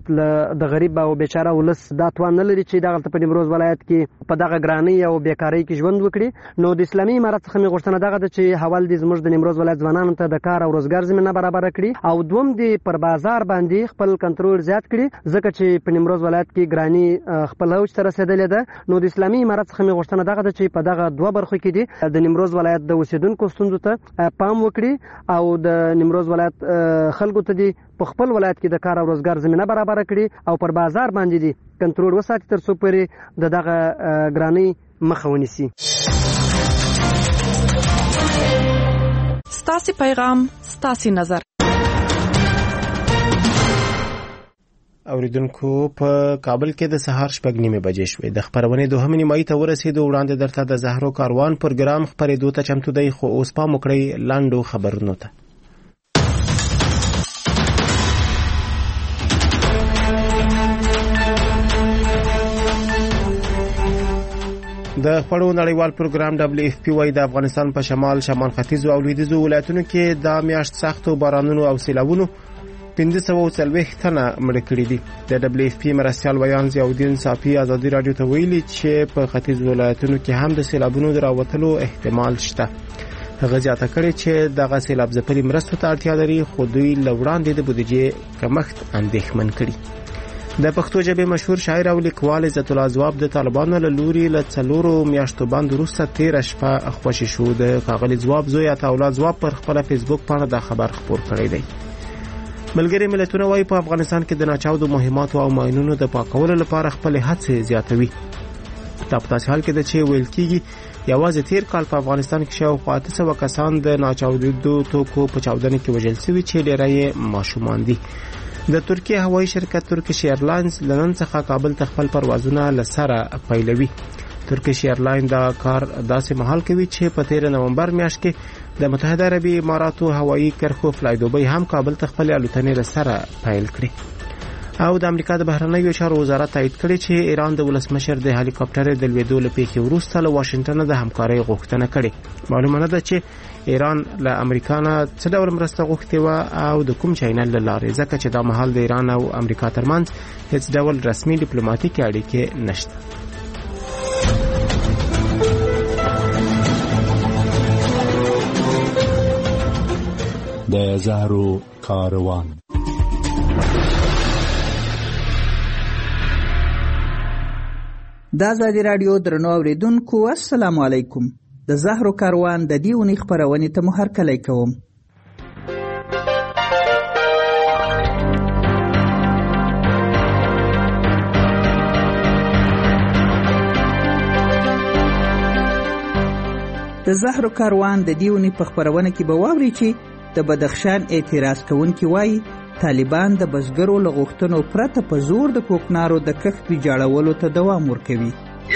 د غریب او بیچاره ولس دا توان نه لري چې دغه په نیمروز ولایت کې په دغه ګرانۍ او بیکارۍ کې ژوند وکړي. نو د اسلامي امارت څخه مې غوښتنه دغه ده چې حوال دې زموږ د نیمروز ولایت ځوانانو ته د کار او روزګار زمینه برابر کړي او دوم دې پر بازار باندې خپل کنټرول زیات کړي ځکه چې په نیمروز ولایت کې ګرانۍ خپل اوج ته رسیدلې ده. نو د اسلامي امارت څخه مې غوښتنه دغه ده چې په دغه دوه برخو کې دې د نیمروز ولایت د اوسیدونکو ستونزو ته پام وکړي او د نیمروز ولایت خلکو ته دې په خپل ولایت کې د کار او روزګار زمینه برابر کړي او پر بازار باندې دې کنټرول وساتي تر څو پورې د دغه ګرانۍ مخه ونیسي. ستاسو پیغام ستاسو نظر. اوریدونکو په کابل کې د سهار 6:30 بجې شوې. د خبرونې دوهمه نیمایي ته ورسېدو. وړاندې درته د زهرو کاروان پروګرام خبرېدو ته چمتو دی، خو اوس پام وکړئ لاندو خبرونو ته. د خبرو نړیوال پروګرام WFP وايي د افغانستان په شمال ختیځو او لویدیځو ولایتونو کې د میاشت سختو بارانونو او سیلابونو 1540 تنه مړه کړي دي. د WFP مرستیال ویان ضیاءالدین صافي ازادي رادیو ته ویلي چې په ختیځو ولایتونو کې هم د سیلابونو راوتلو احتمال شته. هغه زیاته کړي چې دغه سیلاب ځپلي مرستو ته اړتیا لري، خو دوی لوړاندې د بودیجې کمښت اندېښمن کړي. د پښتو ژبې مشهور شاعر او لیکوال عزت الله ځواب د طالبانو له لوري له 4 میاشتو باندې وروسته 13 شپه خوشي شو. د ښاغلي ځواب زوی عطاالله ځواب پر خپل فیسبوک باندې دا خبر خپور کړی دی. ملګری ملتونه وايي په افغانستان کې د ناچاودو مهماتو او ماینونو د پاکولو لپاره خپل هڅې زیاتوي. دا په داسې حال کې ده چې ویل کېږي یوازې تیر کال په افغانستان کې شاوخوا 800 کسان د ناچاودو توکو په چاودنه کې وژل شوي چې ډېری یې ماشومان دي. د ترکیه هوایي شرکت ترکیش ایرلاینز لنن څخه کابل ته خپل پروازونه لسره پیلوي. ترکیش ایرلاین دا کار داسې مهال کوي چې په 13 نومبر میاشت کې د متحده عربي اماراتو هوایي کرښو فلای دوبۍ هم کابل ته خپل الوتنې لسره پیل کړي. او د امریکا د بهرنیو چارو وزارت تایید کړي چې ایران د ولسمشر د هلیکاپټر د لویدو لپاره وروسته له واشنگټن د همکارۍ غوښتنه کړې. معلومه نه ده چې ایران له امریکا نه څه ډول مرسته غوښتې و او د کوم چینل له لارې، ځکه چې دا مهال د ایران او امریکا ترمنځ هیڅ ډول رسمي ډیپلوماټیکي اړیکې نشته. د زهرو کاروان. د ازادي رادیو درنو اوریدونکو السلام علیکم. د زهرو کاروان د دې اونۍ خبرونې ته هرکلی کوم. د زهرو کاروان د دې اونۍ په خبرونه کې به واوري چې د بدخشان اعتراض کوونکي وایي طالبان د بزګرو له غوښتنو پرته په زور د کوکنارو د کښت ویجاړولو ته دوام ورکوي.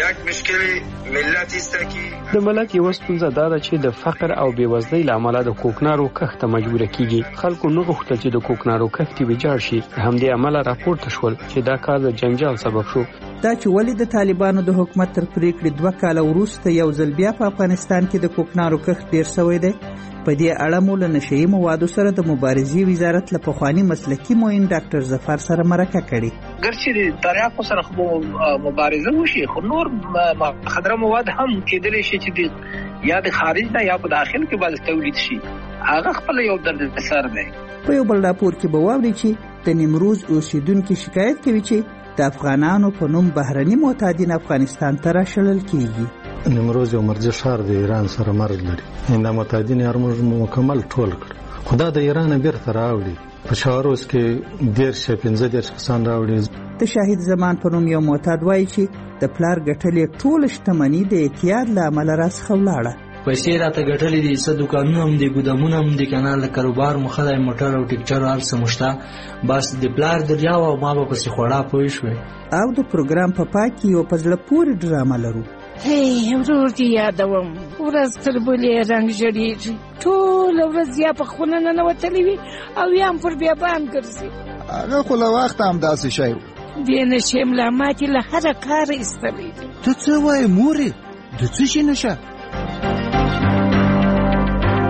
د ملک یو ستونزه دا ده چې د فقر او بیوزلۍ له امله د کوکنارو کښت ته مجبور کیږي. خلکو نه غوښتل چې د کوکنارو کښت ویجاړ شي، همدې امله راپورته شول چې دا کار د جنجال سبب شو. دا چې ولې د طالبانو د حکومت تر پریکړې 2 کاله وروسته یو ځل بیا په افغانستان کې د کوکنارو کښت ډیر شوی دی. په دې اړه مو له نشئی موادو سره د مبارزې وزارت له پخواني مسلکي معین ډاکټر ظفر سره مرکه کړې. ګرچې د دریافت سره خو مبارزه وشي، خو نور مخدره مواد هم کېدلی شي چې یا د خارج نه یا په داخل کې باز تولید شي. هغه خپل یو درد سر دی. په یو بل راپور کې به واوري چې د نیمروز اوسیدونکو شکایت کوي چې د افغانانو په نوم بهرني معتادین افغانستان ته راشلل کیږي. نیمروز یو مرجع ښار د ایران سره مرز لري. دا معتادین یې موږ مکمل ټول کړ. خدا د ایران بیرته راوړي. په شاروس کې 15 کسان راوړي. د شاهد زمان په نوم یو معتاد وایي چې د پلار ګټلې ټول شتمنۍ د اعتیاد له امله راڅخه ولاړه. پیسې راته ګټلې دي، څه دوکانونه هم دي، ګودامونه هم دي، کنه له کاروبار مخه موټر او ټیکچر هر څه مشته، بس د پلار دریاو او ما به پسې خوړا پوي شوې. او د پروګرام په پای کې یو پزله پورې ډرامه لرو. هی ورور دې یادوم، ورځ تر بلې رنګ ژړېږي، ټول ورځ یا په خونه ننوتلی وي او یا هم پر بیابان ګرځي. هغه خو له وخته همداسې شی و. دې نشې ملا ماتې له هره کاره ایستلی دي. ته څه وایې مورې؟ د څه شي نشه؟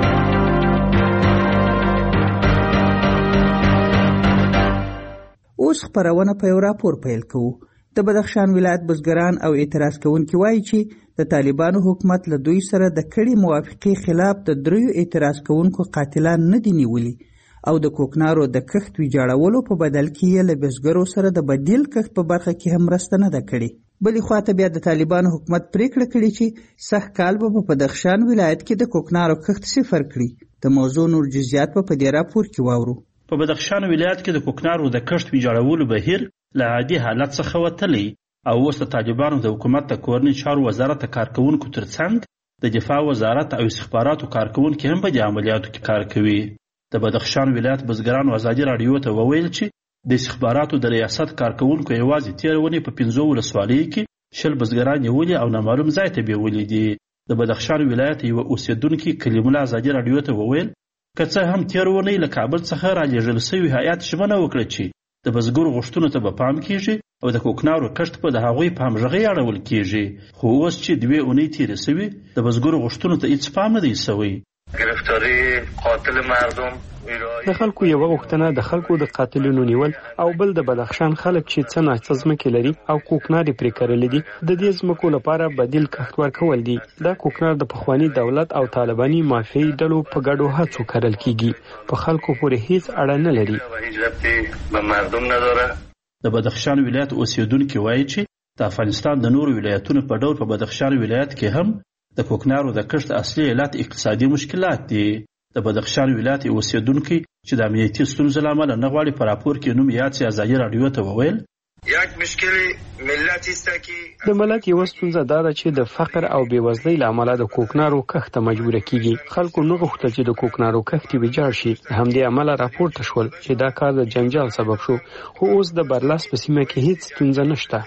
اوس اوس خپرونه په یو راپور پیل کوو. د بدخشان ولایت بزګران او اعتراض کوونکي وایي چې د طالبانو حکومت له دوی سره د کړي موافقې خلاف د 3 اعتراض کوونکو قاتلان نه دي نیولي او د کوکنارو د کښت ویجاړولو په بدل کې یې له بزګرو سره د بدیل کښت په برخه کې هم مرسته نه ده کړې. بلې خواته بیا د طالبانو حکومت پریکړه کړې چې سږ کال به په بدخشان ولایت کې د کوکنارو کښت صفر کړي. د موضوع نور جزئیات په دې راپور کې واورو. په بدخشان ولایت کې د کوکنارو د کښت ویجاړولو بهیر له عادي حالت څخه وتلی او اوس د طالبانو د حکومت د کورنۍ چارو وزارت کارکونکو ترڅنګ د دفاع وزارت او استخباراتو کارکونکو هم په دې عملیاتو کې کار کوي. د بدخشان ولایت بزګرانو ازادي رادیو ته وویل چې د استخباراتو د ریاست کارکونکو یوازې تیر ونې په 15 ولسوالیو کې 10 بزګران نیولي او نامعلوم ځای ته بیولي دي. د بدخشان ولایت یو اوسیدونکي کلیم الله ازادي رادیو ته وویل که څه هم تیر ونې له کابل څخه رالیږل شوي هیات ژمنه وکړه چې د بزګرو غوښتنو ته به پام کیږي او د کوکنارو کښت په د هغوی په همغږۍ اړول کیږي. خو اوس چې 2 اونۍ تیرې شوي د بزګرو غوښتنو ته هیڅ پام نه دی شوی. گرفتاری قاتل مردم د خلکو یو غوښتنه د خلکو د قاتلونو نیول او بل د بدخشان خلک چې څه ناڅه ځمکې لري او کوکناري پرې کرلې دي د دې ځمکو لپاره بدیل کښت ورکول دي. دا کوکنار د پخواني دولت او طالباني مافیایي ډلو په ګډو هڅو کرل کیږي. په خلکو پورې هیڅ اړه نه لري. د بدخشان ولایت اوسیدونکي وایي چې د افغانستان د نورو ولایتونو په ډول په بدخشان ولایت کې هم د کوکنارو د کښت اصلي علت اقتصادي مشکلات دي. د بدخشان ولایت اوسیدونکي چې د امنیتي ستونزو له امله نه غواړي په راپور کې نوم یاد شي ازادي رادیو ته وویل د ملت یو ستونزه دا ده چې د فقر او بیوزلۍ له امله د کوکنارو کښت ته مجبور کیږي. خلکو نه غوښتل چې د کوکنارو کښت ویجاړ شي. همدې امله راپورته شول چې دا کار د جنجال سبب شو. خو اوس د برلاس په سیمه کې هیڅ ستونزه نشته.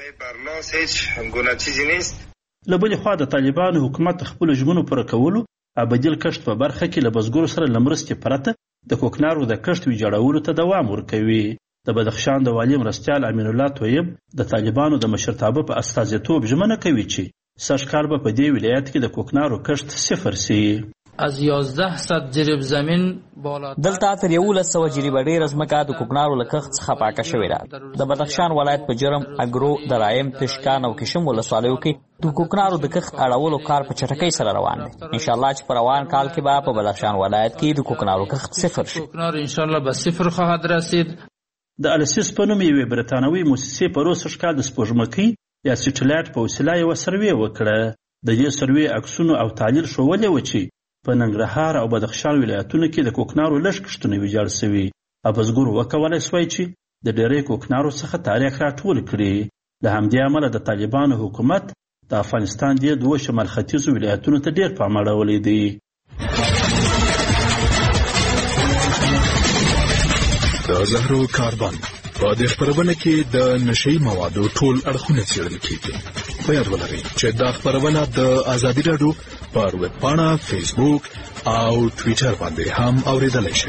له بلې خوا د طالبانو حکومت خپل ژمنو پوره کولو او بدیل کښت په برخه کې له بزګرو سره له مرستې پرته د کوکنارو د کښت ویجاړولو ته دوام ورکوي. د بدخشان د والي مرستیال امین الله طیب د طالبانو د مشرتابه په استازیتوب ژمنه کوي چې سږ کال به په دې ولایت کې د کوکنارو کښت صفر شي. از 1100 جریب زمین دلته تر 1100 جریب ډیر ځمکه د کوکنارو له کښت څخه پاکه شوې ده. د بدخشان ولایت په جرم اګرو درایم پشکان او کشم ولسوالیو کې د کوکنارو د کښت اړولو کار په چټکۍ سره روان دی. ان شاء الله چې په روان کال کې به په بدخشان ولایت کې د کوکنارو کښت صفر شي. کوکنار ان شاء الله به صفر خواهد رسید. د السیس په نوم یوې برتانوي موسسې په روسش کال د سپوږمکۍ یا سټلایټ په وسیله یو سروې وکړه. د دې سروې عکسونو او تحلیل ښودلی و چې په ننګرهار او بدخشان ولایتونو کې د کوکنارو لږ کښتونه ویجاړ شوي او بزګرو وکولی شوی چې د ډېری کوکنارو څخه تاریخ راټول کړي. له همدې امله د طالبانو حکومت د افغانستان د 2 شمال ختیځو ولایتونو ته ډېر پام اړولی دی. د زهرو کاربن په دې خپرونه کې د نشئی موادو ټول اړخونه څېړل کیږي. په یاد ولرئ چې دا خپرونه د ازادي راډیو پر ویب پاڼه، فیسبوک او ټویټر باندې هم اوریدلای شئ.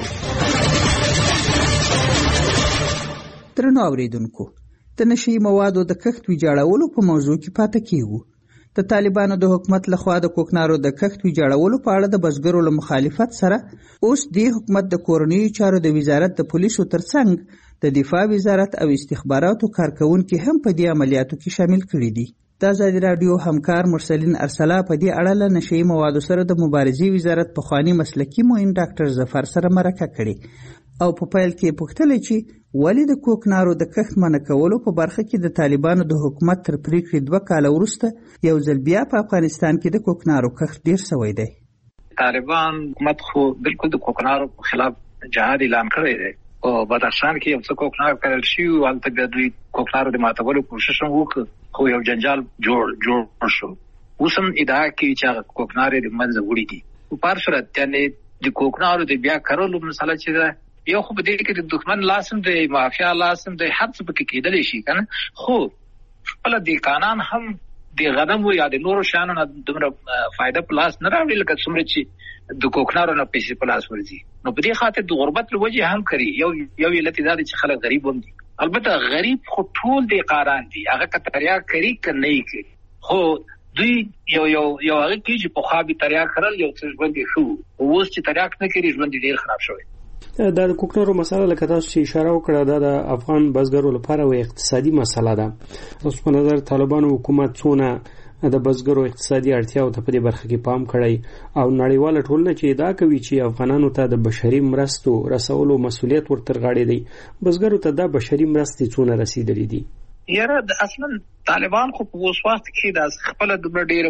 درنو اوریدونکو، د نشئی موادو د کښت ویجاړولو په موضوع کې پاتې کیږو. د طالبانو د حکومت لخوا د کوکنارو د کښت ویجاړولو په اړه د بزګرو له مخالفت سره اوس د حکومت د کورنیو چارو د وزارت د پولیسو ترڅنګ د دفاع وزارت او استخباراتو کارکونکي هم په دې عملیاتو کې شامل کړي دي. د ازادي راډیو همکار مرسلین ارسلا په دې اړه له نشئی موادو سره د مبارزې وزارت پخوانی مسلکي معین ډاکټر ظفر سره مرکه کړې او په پیل کې پوښتنه چې ولې د کوکنارو د کښت منع کولو په برخه کې د طالبانو د حکومت تر پریکړې 2 کاله وروسته یو ځل بیا په افغانستان کې د کوکنارو کښت ډیر شوی دی. طالبان حکومت خو بالکل د کوکنارو خلاف جهاد اعلان کړی دی او بدخشان کې یو څه کوکنار کرل شي او هلته بیا دوی کوکنارو د ماتولو کوشش هم وکړ خو یو جنجال جوړ شو. اوس هم ادعا کوي چې کوکنار د منځه وړي دي. په هر صورت یعنې د کوکنارو د بیا کرلو مسله چې ده یو خو په دې کې د دښمن لاسم د مافیا لاسم د هر څه پکې کېدلی شي کنه. خو خپل د قانون هم د غنمو یا د نورو شانو نه دومره فائدہ پلاس نه راوړي لکه څومره چې د کوکنارو نه پیسې پلاس ورځي. نو په دې خاطر د غربت له وجې هم کوي. یو علت دا دی چې خلک غریب هم دي. البته غریب خو ټول دی قاران دي، هغه کتریا کوي که نه کوي. خو دوی یو هغه کې چې په خوا به تریا کړل یو څه ژوند شو، اوس چې تریا نه کوي ژوند ډیر خراب شوی. د کوکنارو مسله لکه تاسو چې اشاره وکړه د افغان بزګرو لپاره یو اقتصادي مسله ده. تاسو په نظر طالبانو حکومت څونه د بزګرو اقتصادي اړتیاو ته په دې برخه کې پام کړی او نړیواله ټولنه چې ادعا کوي چې افغانانو ته د بشري مرستو رسولو مسؤلیت ورتر غاړې دی، بزګرو ته د بشري مرستې څونه رسیدلې دي؟ یاره اصلا طالبان خو په اوس وخت کې د خپل د ډېر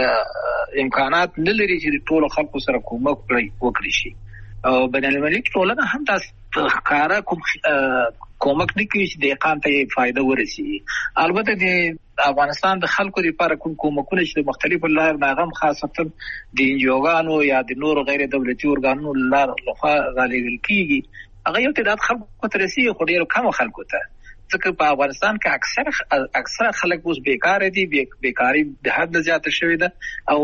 امکانات نه لري چې ټول خلکو سره کومک وکړي شي او بین المللي ټولنه هم تاسو ښکارا کومک نه کوي چې د قانون ته فائدہ ورسي. البته د افغانستان د خلکو لپاره کومکونه چې د مختلفو لارو ناغم خاصه د انجوګانو یا د نور غیر دولتي ارګانونو لخوا غالي کیږي، هغه یو تعداد خلکو ته رسي خو ډېر کم خلکو ته. ځکه په افغانستان کې اکثر خلک اوس بیکار دي، بیکاری د حد زیاته شوې ده او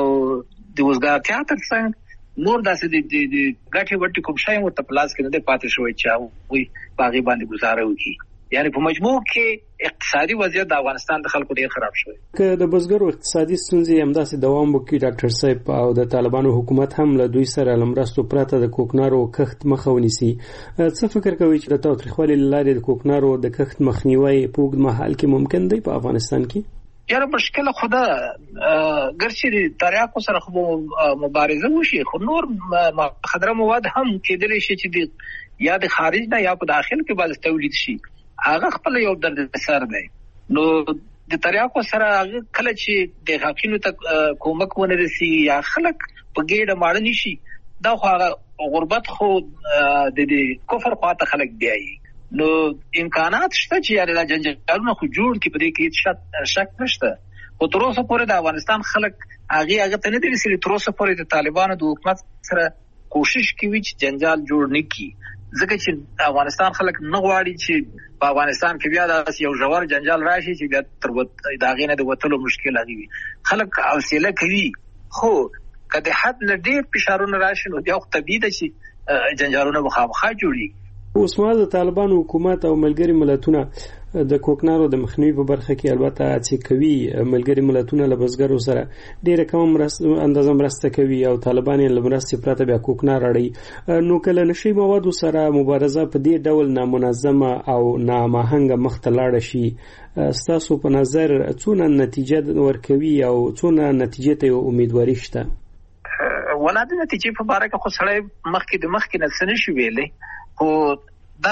د وزګارتیا ترڅنګ نور داسې د ګټې وټې کوم شی ورته پلاس کې نه دی پاتې شوی چې هغوی په هغې باندې ګزاره وکړي. یعنی په مجموع کې اقتصادي وضعیت د افغانستان د خلکو ډېر خراب شوی. که د بزګرو اقتصادي ستونزې همداسې دوام وکړي ډاکټر صاحب او د طالبانو حکومت هم له دوی سره له مرستو پرته د کوکنارو کښت مخه ونیسي، څه فکر کوي چې د تاوتریخوالي له لارې د کوکنارو د کښت مخنیوی په اوږد مهال کې ممکن دی په افغانستان کې؟ یاره مشکل خدا ګرچې د تریاکو سره خو مبارزه وشي خو نور مخدره مواد هم کېدلی شي چې یا د خارج نه یا په داخل کې باز تولید شي، هغه خپل یو درد سر دی. نو د تریاکو سره کله چې د حقینو ته کومک ونه رسي یا خلک په ګډه ماړه نشي، دا خو غربت خو د کفر خواته خلک بیایي. نو امکانات شته چې یاره دا جنجالونه خو جوړ کی په دې کې شک نشته، خو تر اوسه پورې د افغانستان خلک هغه ته نه دي رسېدلي. تر اوسه پورې د طالبانو د حکومت سره کوشش کوي چې جنجال جوړ نه کړي، ځکه چې افغانستان خلک نه غواړي چې په افغانستان کې بیا داسې یو ژور جنجال راشي چې بیا تر د هغې نه د وتلو مشکل هغې وي. خلک حوصله کوي، خو که د حد نه ډېر فشارونه راشي نو بیا خو طبیعي ده چې جنجالونه به خامخا جوړېږي. اوس مهال د طالبانو حکومت او ملګري ملتونه د کوکنارو د مخنیوي په برخه کې البته هڅې کوي. ملګري ملتونه له بزګرو سره ډېره کمه اندازه مرسته کوي او طالبان یې له مرستې پرته بیا کوکنار اړوي. نو که له نشي موادو سره مبارزه په دې ډول نامنظمه او ناماهنګه مخته لاړه شي، ستاسو په نظر څونه نتیجه ورکوي او څونه نتیجې ته امیدواري شته؟ ولا د نتیجې په باره کې خو سړی مخکې نه څه نشي ویلی، خو دا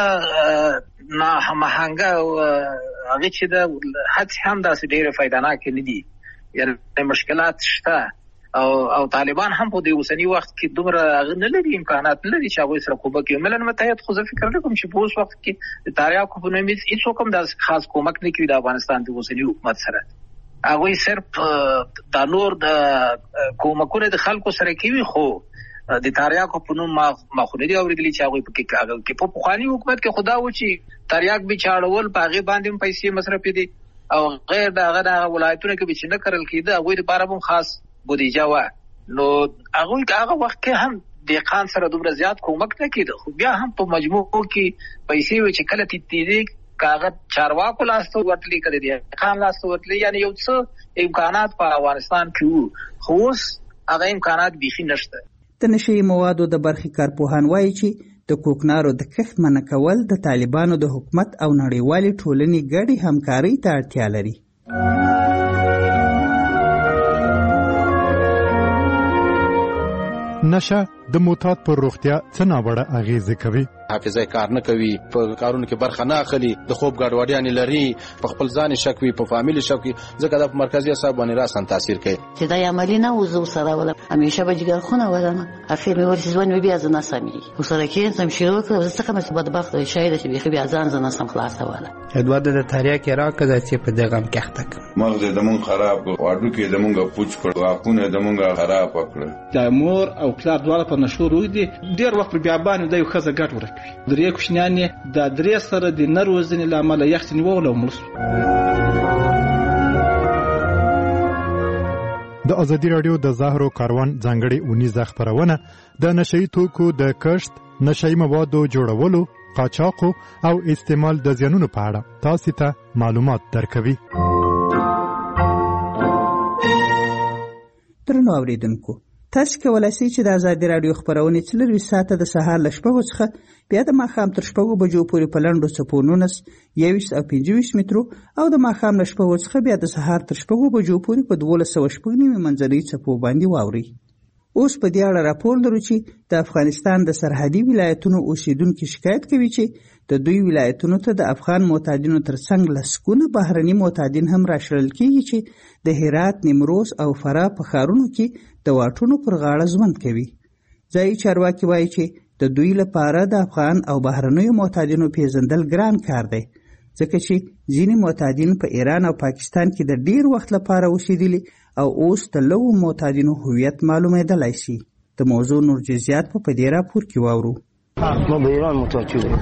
نه هماهنګه هغه چې د هڅې هم داسې ډېرې فایدهناکې نه دي. یعنې مشکلات شته او طالبان هم په دې اوسني وخت کې دومره هغه نه لري، امکانات نه لري چې هغوی سره کومک وکړي. ملل متحد خو زه فکر نه کوم چې په اوس وخت کې د تریاکو په نوم هېڅوک هم داسې خاص کومک نه کوي د افغانستان د اوسني حکومت سره. هغوی صرف دا نور د کومکونه د خلکو سره کوي، خو د تریاکو په نوم ما خو نه دي اورېدلي چې هغوی پکې په پخواني حکومت کې خدا و چې تریاک به چاړول په هغې باندې هم پیسې مصرفې دي او غیر د هغه د ولایتونو کې به چې نه کرل کېده هغوی دپاره هم خاص بودیجه وه. نو هغوی هغه وخت کې هم دهقان سره دومره زیات کومک نه کېده، خو بیا هم په مجموع کې پیسې وې چې کله تیدې کاغذ چارواکو لاسته ورتلي، که د دهقان لاسته ورتلي، یعنې یو څه امکانات په افغانستان کې وو، خو اوس هغه امکانات بیخي نشته. د نشي موادو د برخې کارپوهان وایي چې د کوکنارو د کښت منع کول د طالبانو د حکومت او نړیوالې ټولنې ګډې همکارۍ ته اړتیا لري. نشه د معتاد پر روغتیا څه ناوړه اغیزې کوي؟ حافظه کار نه کوي، په کارونو کې برخه نه اخلي، د خوب ګډوډیانې لري، په خپل ځان شک وي، په فامیل شک وي، ځکه دا په مرکزي اعصاب باندې راسن تاثیر کوي. چې دا عملی نه وزو سره ولا همیشه به جګر خونه ولنه اخر مې ورسې ځوان بیا ځنه سمي وسره کې سم شروع کړ، څه کومه بدبخت شاید چې بیا ځان ځنه سم خلاص ولا ادوار د تاریخ کې راکړه چې په دغه کښتک مغز د مون خراب واډو کې د مونږه پوچ کړ، واقونه د مونږه خراب کړ. د مور او پلار دواړه په نشو روي دي، ډیر وخت بیا باندې د یو خزه ګټ ورکوي. درې کوشنیان د درې سره د نروزنې لامل یختنی وولو ملس. د ازادي رادیو د زهرو کاروان ځانګړي اونیزه خبرونه د نشئی توکو د کښت، نشئی موادو جوړولو، قاچاقو او استعمال د زیانونو په اړه تاسو ته معلومات درکوي. درنو اوریدونکو، تاسو کولای شئ چې د ازادي راډیو خبرونه 24 ساعته د سهار له 6 څخه بیا د ماښام تر 6 بجو پورې په لنډو څپو 19 21 او 25 مترو او د ماښام له 6 څخه بیا د سهار تر 6 بجو پورې په 12.9 منځنۍ څپو باندې واوري. اوس په دې اړه راپور لرو چې د افغانستان د سرحدي ولایتونو اوسیدونکو شکایت کوي چې د دوی ولایتونو ته د افغان معتادینو ترڅنګ لسګونه بهرني معتادین هم راشړل کیږي چې د هرات، نیمروز او فراه په ښارونو کې د واټونو پر غاړه ژوند کوي. ځایي چارواکي وایي چې د دوی لپاره د افغان او بهرنیو معتادینو پیژندل ګران کار دی، ځکه چې ځینې معتادین په ایران او پاکستان کې د ډیر وخت لپاره اوسېدلي او اوس د لوو معتادینو هویت معلومېدلی شي. د موضوع نور جزئیات په دې راپور کې واورو. ما به ایران متوجه شوم.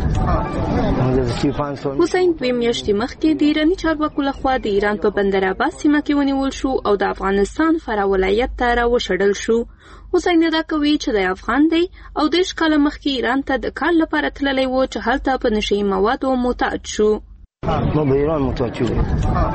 حسین دوی میاشتې مخکې د ایراني چارواکو لخوا د ایران په بندر عباس سیمه کې ونیول شو او د افغانستان فراه ولایت ته راوشړل شو. حسین ادعا کوي چې د افغان دی او 10 کاله مخکې ایران ته د کار لپاره تللی و چې هلته په نشهیي موادو معتاد شو. ما به ایران متوجه شوم.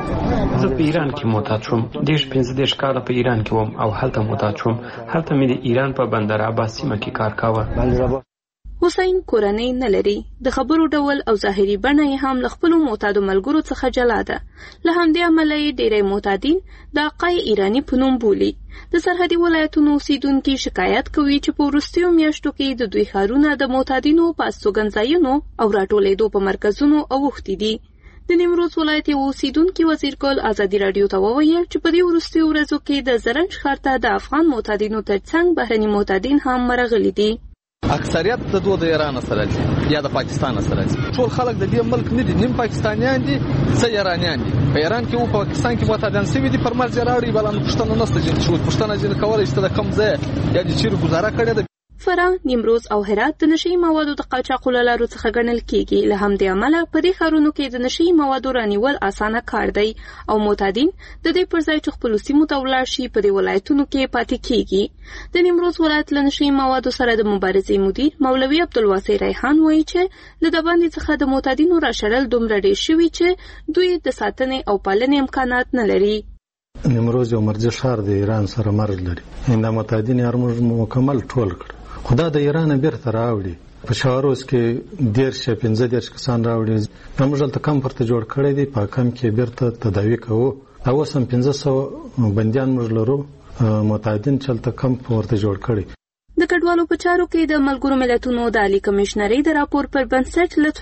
زه په ایران کې معتاد شوم. 15 کاله په ایران کې وم او هلته معتاد شوم. هلته مې د ایران په بندر عباس سیمه کې کار کاوه. حسین کورنۍ نه لري. د خبرو ډول او ظاهري بڼه یې هم له خپلو معتادو ملګرو څخه جلا ده. له همدې امله یې ډېری معتادین د آقای ایراني په نوم بولي. د سرحدي ولایتونو اوسیدونکي شکایت کوي چې په وروستیو میاشتو کې د دوی ښارونه د معتادینو په استوګنځایونو او راټولېدو په مرکزونو اوښتي دي. د نیمروز ولایت یو اوسیدونکي وزیرګل ازادي راډیو ته وویل چې په دې وروستیو ورځو کې د زرنج ښار ته د افغان معتادینو ترڅنګ بهرني معتادین هم مرغلي دي. اکثریت د دوه د ایران سره دي یا د پاکستان سره دي. ټول خلک د دې ملک نه دي، نیم پاکستانیان دي، څه ایرانیان دي. په ایران کې او پاکستان کې معتادان سوي دي، پر مرز راوړي بلان پښتنه نسته چې پښتنه ځین کولای چې د کم ځای یا د چیرې گزاره کړي ده. فراه، نیمروز او هرات د نشهیي موادو د قاچاقو له لارو څخه ګڼل کیږي. له همدې امله په دې ښارونو کې د نشهیي موادو رانیول اسانه کار دی او معتادین د دې پر ځای چې خپلو سیمو ته ولاړ شي په دې ولایتونو کې پاتې کیږي. د نیمروز ولایت له نشهیي موادو سره د مبارزې مدیر مولوي عبدالواسع ریحان وایي چې له د باندې څخه د معتادینو راشړل دومره ډېر شوي چې دوی د ساتنې او پالنې امکانات نه لري. نیمروز یو مرکزي ښار د ایران سره مرز لري. دا معتادین یې موږ مکمل ټول کړ. خدا د ایران بیرته راوړي. په شاوروز کې 15 کسان راوړي. موږ دلته کم پرته جوړ کړی دی. په کم کې بیرته تداوی کوو. اوس هم 1500 بندیان موږ لرو. معتادین چلته کم پرته جوړ کړی. د کډوالو په چارو کې د ملګرو ملتونو د عالی کمشنرۍ د راپور پر بنسټ له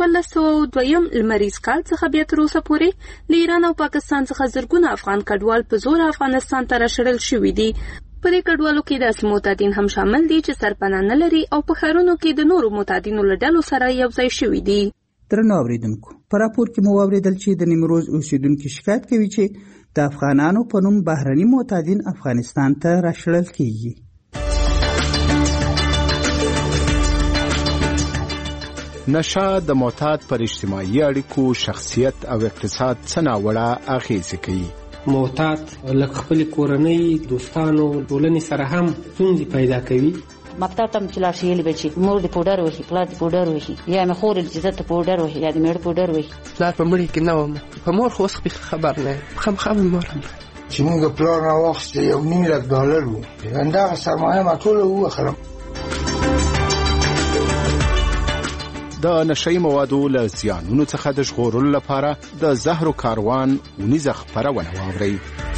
1402 لمریز کال څخه بیا تر اوسه پورې له ایران او پاکستان څخه زرګونه افغان کډوال په زور افغانستان ته راشړل شوي دي. په دې کډوالو کې داسې معتادین هم شامل دي چې سرپناه نه لري او په ښارونو کې د نورو معتادینو له ډلو سره یو ځای شوي دي. درنو اوریدونکو، په راپور کې مو واورېدل چې د نیمروز اوسیدونکي شکایت کوي چې د افغانانو په نوم بهرني معتادین افغانستان ته راشړل کیږي. نشه د معتاد پر اجتماعي اړیکو، شخصیت او اقتصاد څه ناوړه اغېزې کوي. معتاد لکه خپل کورنۍ، دوستانو، ټولنې سره هم ستونزې پیدا کوي. مکتب ته چې لاړ شي یې به چې مور دې پوډر وهي، پلار دې پوډر وهي، یا مې خور چې زه ته پوډر وهي یا دې مېړه پوډر وهي. پلار په مړي کې نه وم، په مور خو اوس خبر نه یم، خامخا مې مور هم چې موږ پلار راواخیسته $1,000,000 وو. همدغه سرمایه ما ټوله ووخلم. د نشهیي موادو له زیانونو څخه د ژغورلو لپاره د زهرو کاروان اونیزه خپرونه واورئ.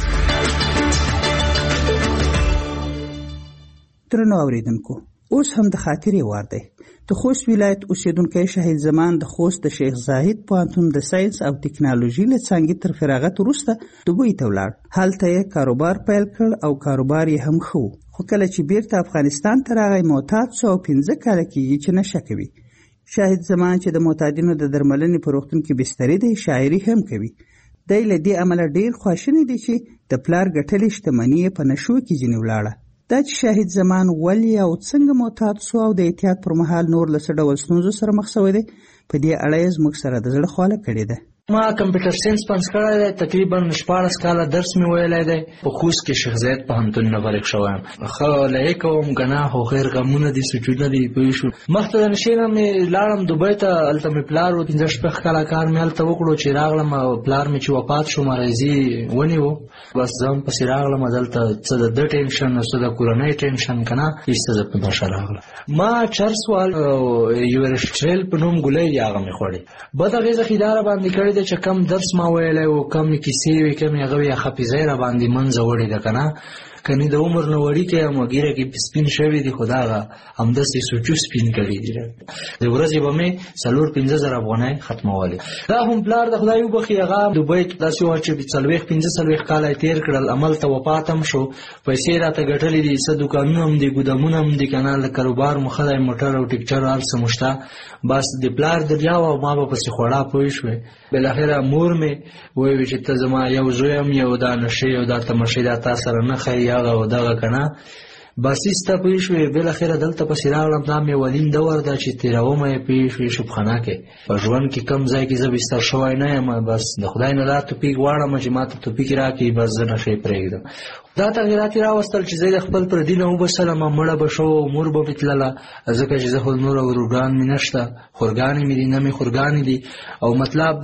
درنو اوریدونکو، اوس هم د خاطرې وار دی. د خوست ولایت اوسیدونکی شهید زمان د خوست د شیخ زاهد پوهنتون د ساینس او ټکنالوژي له څانګې تر فراغت وروسته دوبۍ ته ولاړ. هلته یې کاروبار پیل کړ او کاروبار یې هم ښه. خو کله چې بیرته افغانستان ته راغی معتاد شو او 15 کاله کېږي چې نشه کوي. شاهد زمان چې د معتادینو د درملنې په روغتون کې بستري دی، شاعري هم کوي. دی له دې امله ډېر خواشینی دی چې د پلار ګټلې شتمني یې په نشو کې ځینې ولاړه. دا چې شاهد زمان ولې او څنګه معتاد شو او د احتیاط پر مهال نور له څه ډول ستونزو سره مخ شوی دی، په دې اړه یې زموږ سره د زړه خواله کړې ده. ما کمپیوټر ساينس پنځ کړی دی، تقریبا 14 کاله درس مې ویلی دی. په خوست کې شیخ زاید پوهنتون نه فارغ شوی یم. ښه لایق وم که نه، خو خیر غمونه دي سوچونه دي پوه شو. مخته د نشې نه مې لاړم دوبۍ ته، هلته مې پلار و 15 کاله کار مې هلته وکړو. چې راغلم پلار مې چې وفات شو مرضي ونیو، بس زه هم پسې راغلم دلته. څه د ده ټینشن او څه د کورنۍ ټینشن که نه، ایسته زه په نشه راغلم. ما چرس وال یورشټریل په نوم ګولۍ دي، هغه مې خوړې. بد اغېزه خیداره باندې کړې ده چې کم درس ما ویلی و، کمې کیسې وې، کمې هغه وې حافظه را باندې منځه وړې ده که نه. کنی د عمر نه وړیکې یم، ږیره کې سپین شوي دي، خو دغه همداسې سوچو سپین کړي دي. د ورځې به مې 4-5 افغانۍ ختمولې. دا هم پلار د خدای وبخښي، هغه دوبۍ کې داسې وه چې 40-45 کاله یې تېر کړل، هملته وفات هم شو. پیسې راته ګټلې دي، څه دوکانونه هم دي، ګودامونه هم دي که نه، له کاروبار مو ښه دی، موټر او ټکچر هر څه مو شته. بس د پلار دریا وه او ما به پسې خوړه پوه شوې. بالاخره مور مې وویل چې ته زما یو زوی یم، یو دا نشې او دا تمشې دا تا سره نه ښایي هغه او دغه که نه. بس ایسته پوه شوې. بالاخره دلته پسې راغلم. دا مې ولیم دور ده چې تېرومه یې پوه شوې شوبخانه کې. په ژوند کې کم ځای کې زه بستر شوی نه یم. بس د خدای نه دا توفیق غواړم چې ما ته توفیق راکړي، بس زه نشې پرېږدم. دا تغیرات یې راوستل چې زه د خپل پردي نه وبسلم، مړه به شو، مور به مې تلله، ځکه چې زه خو نور ورورګان مې نشته، خورګانې مې دي، نه مې خورګانې دي. او مطلب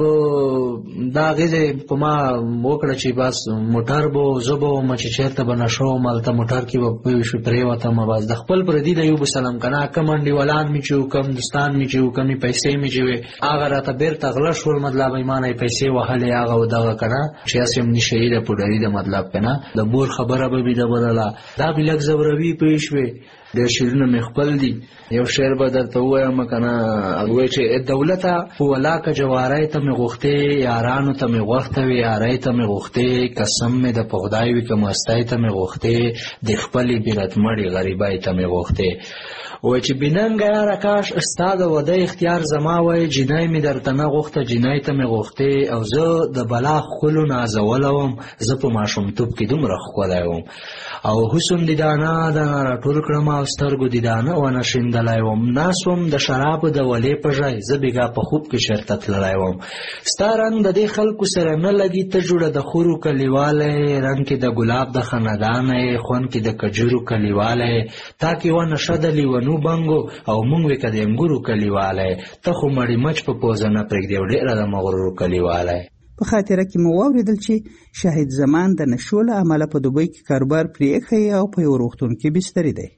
دا اغېزې په ما وکړه چې بس موټر به زه به وم چې چېرته به نشه وم، هلته موټر کې به پوه شو پرېوتم. بس د خپل پردي نه یې وبسلم که نه. کم انډیوالان مې چې وو، کم دوستان مې چې وو، کمې پیسې مې چې وې، هغه راته بېرته غله شول. مطلب ایمانه یې پیسې وهلې هغه او دغه که نه، چې هسې هم نشهي ده پوډري ده. مطلب که نه د مور خبره به مې ده بدله. دا مې لږ زوروي پوه شوې. ډېر شعرونه مې خپل دي. یو شعر به درته ووایم که نه، هغه وایي چې دولته ولاکه جواری ته مې غوښتې، یارانو ته مې غوښته وې، یارۍ ته مې غوښتې، قسم مې د په خدای وي که مستۍ ته مې غوښتې، د خپلې بیرتمړې غریبۍ ته مې غوښتې. وایي چې بېننګه یاره کاش ستا د واده اختیار زما وای، جینۍ مې درته نه غوښته، جینۍ ته مې غوښتې، او زه د بلا ښکلو نازولی وم، زه په ماشومتوب کې دومره ښکلی وم. او حسن دې دانه دانه راټول کړم او سترګو دې دانه ونه شیندلی وم. ناست وم د شرابو د ولې په ژای، زه بېګا په خوب کې چېرته تللی وم. ستا رنګ د دې خلکو سره نه لګي، ته جوړه د خورو کلیوالی، رنګ کې د ګلاب د خندانه، خوند کې د کجورو کلیوالی، تا کې ونه شه د لیونو بنګو او مونږ وې که د انګورو کلیوالی، ته خو مړی مچ په پوزه نه پرېږدې او ډېره د مغرورو کلیوالی. په خاطره کې مو واورېدل چې شاهد زمان د نشو له امله په دوبۍ کې کاروبار پرې ایښی او په یو روغتون کې بستري دی.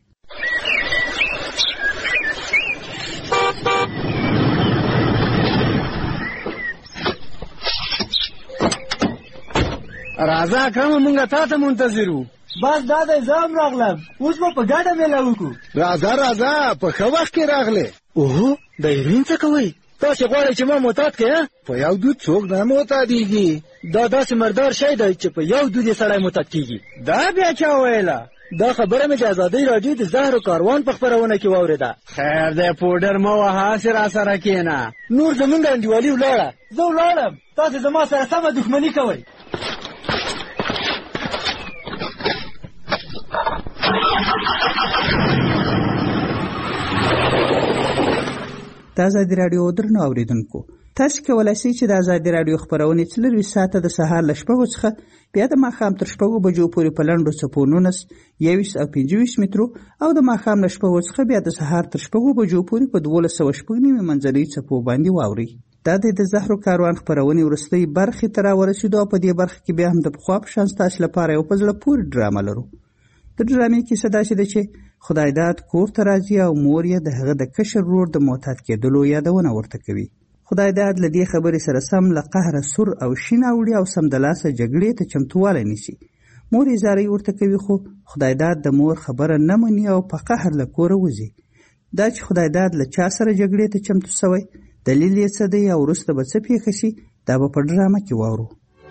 راځه اکرمه مونږ تا ته منتظر وو. بس دا دی زه هم راغلم، اوس به په ګډه میله وکړو. راځه راځه، په ښه وخت کې راغلې. اوهو د ایرین څه کوئ؟ تاسې غواړئ چې ما معتاد کړې؟ په یو دود څوک نه معتادېږي. دا داسې مردار شی دی چې په یو دود یې سړی معتاد کېږي. دا بیا چا ویله؟ دا خبره مې د ازادۍ راډیو د زهر و کاروان په خپرونه کې واورېده. خیر دی پوډر مه وهه، هسې راسره کښېنه. نور زمونږ انډیوالي ولاړه. زه ولاړم، تاسې زما سره سمه دښمني کوئ. د ازادي راډیو درنو اورېدونکو، تاسو کولی شئ چې د ازادي راډیو خپرونې 24 ساعته د سهار له 6 څخه بیا د ماښام تر 6 بجو پورې په لنډو څپو 19, 21 او 25 مترو او د ماښام له 6 څخه بیا د سهار تر 6 بجو پورې په 12.9 منځنۍ څپو باندې واورئ. دا د زهرو کاروان خپرونې وروستۍ برخې ته راورسېدو او په دې برخه کې بیا هم د پخوا په شان ستاسو لپاره یو په زړه پورې ډرامه لرو. د ډرامې کیسه داسې ده چې خدای داد کور ته راځي او مور یې د هغه د کشر ورور د معتاد کېدلو یادونه ورته کوي. خدای داد له دې خبرې سره سم له قهره سور او شین اوړي او سمدلاسه جګړې ته چمتووالی نیسي. مور یې زارۍ ورته کوي، خو خدای داد د مور خبره نه مني او په قهر له کوره وځي. دا چې خدای داد له چا سره جګړې ته چمتو سوی، دلیل یې څه دی او وروسته به څه پیښه شي، دا به په ډرامه کې واورو.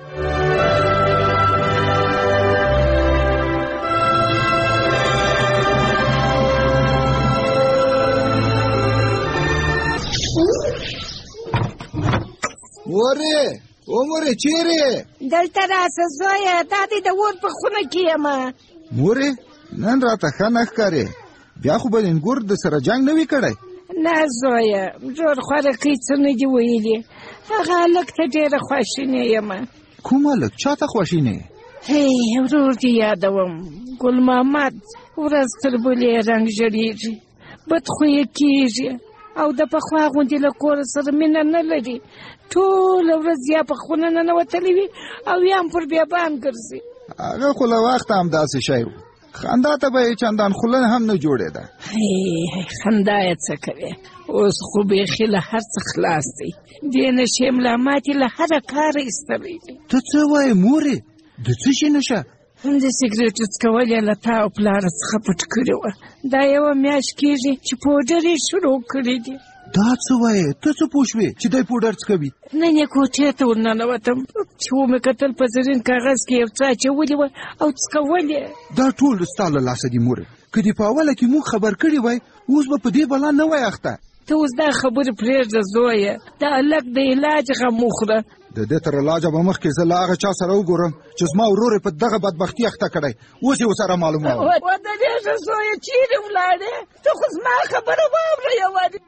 مورې مورې چیرې؟ دلته راسه زویه، دا دی د ور په خونه کې یم. مورې نن راته ښه نه ښکارې، بیا خو به د انګور د سره جنګ نه وي کړی؟ نه زویه جوړ خوارکۍ څه نه دي ویلي هغه هلک ته ډېره خواشینې یم. کوم هلک؟ چا ته خواشینې؟ هی ورور دې یادوم ګل محمد ورځ تر بلې رنګ ژړېږي بدخویه کېږي او د پخوا غوندې له کوره سره مینه نه لري. ټوله ورځ یا په خونه ننوتلی وي او یا هم پر بیابان ګرځي. هغه خو له وخته همداسې شی و. خندا ته به یې چندان خوله هم نه جوړېده. خندا یې څه کوې؟ اوس خو بیخي له هر څه خلاص دی. دې نشې ملا ماتې له هره کاره ایستلی دی. ته څه وایې مورې؟ د څه شي نشه؟ د سګرېټو څکول یې له تا او پلاره څخه پټ کړي وه. دا یوه میاشت کېږي چې پوډر یې شروع کړي دي. دا څه وایې؟ ته څه پوه شوې چې دی پوډر څکوي؟ نن یې کوټې ته ورننوتم چې ومې کتل په زرین کاغذ کې یو څه اچولي وه او څکول یې. دا ټول ستا له لاسه دي مورې. که دې په اوله کې موږ خبر کړي وای اوس به په دې بلا نه وای اخته. ته اوس دا خبرې پرېږده زویه. دا هلک د علاج غم وخوره. د دې تر علاجه به مخکې زه له هغه چا سره وګورم چې زما ورور یې په دغه بدبختي اخته کړی. اوس یې ورسره معلوموم. ودرېږه زویه چیرې ولاړې؟ ته خو زما خبره واوره یوازې.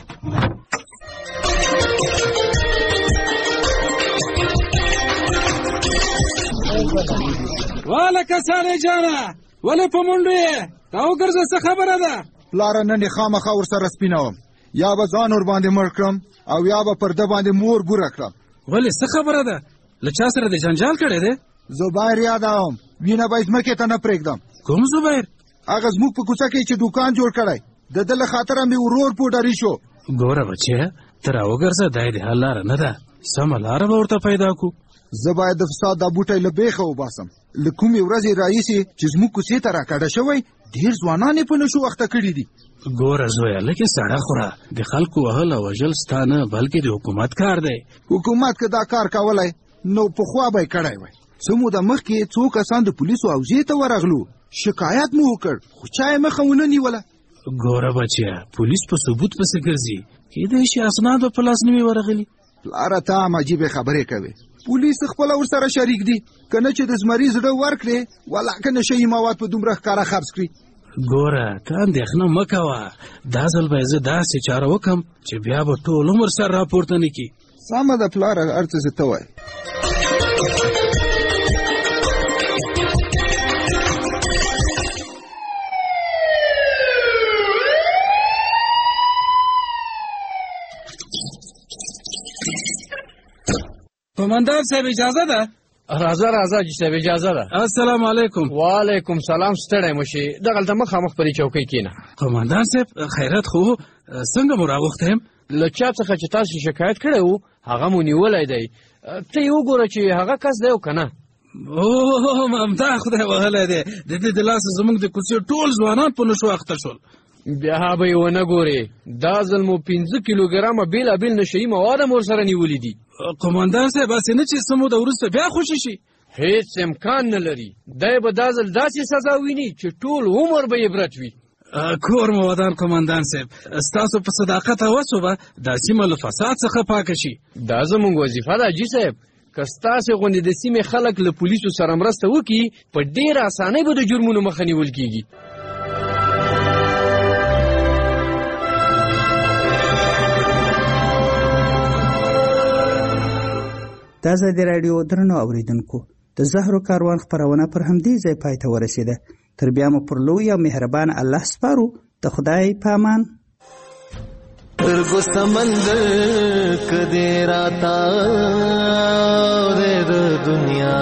والکه سالې جانه ولې په منډو یې؟ راوګرځه څه خبره ده؟ پلاره نن یې خامخا ورسره سپینوم. یا به ځان ورباندې مړ کړم او یا به پر ده باندې مور بوره کړم. ولې څه خبره ده؟ له چا سره دې جنجال کړی دی؟ زبیر یادوم. وینه به یې ځمکې ته نه پرېږدم. کوم زبیر؟ هغه زموږ په کوڅه کې چې دوکان جوړ کړی د ده له خاطره مې ورور پوډري شو. ګوره بچیه ته راوګرځه دا یې د حل لاره نه ده. سمه لاره به ورته پیدا کړو. زه باید د فساد دا بوټی له بیخه وباسم. له کومې ورځې راهیسې چې زموږ کوڅې ته راکډه شوی ډېر ځوانان یې په نشو اخته کړي دي. ګوره زویه لږې سړه خوره. د خلکو وهل او وژل ستا نه بلکې د حکومت کار دی. حکومت که دا کار کولی نو پخوا به یې کړی وی. څه موده مخکې څو کسان د پولیسو حوزې ته ورغلو. شکایت مو وکړ خو چا یې مخه ونه نیوله. ګوره بچیه پولیس په ثبوت پسې ګرځي. کیدای شي اسناد په لاس نه وي ورغلي. پلاره ته هم عجیبې خبرې کوې. پولیس خپله ورسره شریک دي. که نه چې د زمري زړه ورکړې ولا که نشهیي مواد په دومره ښکاره خرڅ کړي. ګوره ته اندېښنه مه کوه. دا ځل به زه داسې چاره وکړم چې بیا به ټول عمر سر راپورته نه کړي. سمه ده پلاره هر څه زه ته وایې. قومندان صاحب اجازه ده؟ راځه حاجي صاحب اجازه ده. السلام علیکم. وعلیکم سلام. ستړی مشي دغلته مخامخ پرې چوکۍ کېنه. قومندان صاحب خیرات خو څنګه مو راوخته یم؟ له چا څخه چې تاسو شکایت کړی وو هغه مو نیولی دی. ته یې وګوره چې هغه کس دی او که نه. اوه ممتا خدای وهلی دی. د دې د لاسه زموږ د کوڅې ټول ځوانان په نشو اخته شول. بیا به یې ونه ګورې. دا ځل مو 15 کیلوګرامه بېلابېل نشهیي مواد هم ورسره نیولي دي. قومندان صاحب هسې نه چې څه موده وروسته بیا خوشي شي؟ هیڅ امکان نه لري. دی به دا ځل داسې سزا ویني چې ټول عمر به عبرت وي. کور مو ودان قومندان صاحب. ستاسو په صداقت او هڅو به دا سیمه له فساد څخه پاکه شي. دا زموږ وظیفه ده حاجي صاحب. که ستاسې غوندې د سیمې خلک له پولیسو سره مرسته وکړي په ډېره اسانۍ به د جرمونو مخه نیول کېږي. د ازادي راډیو درنو اوریدونکو د زهرو کاروان خپرونه پر همدې ځای پای ته ورسېده. تر بیا مو پر لوی او مهربان الله سپارو. د خدای په امان. ترګو سمندر کدی راتا د دنیا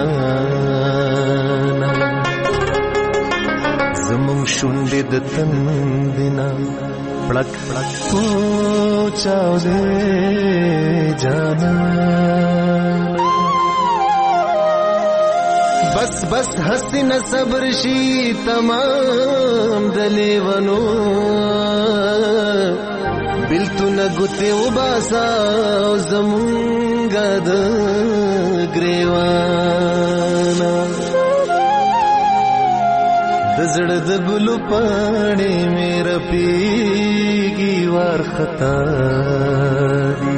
زمون شونډې د تندنا پړک پړک پوچاو دې جانا بس بس حسین صبر شي تمام دلیونو بلتونه ګوتې وباسا زمونږه د ګریوانا د زړه د ګلو پاڼې مې رپېږي وارخطا دي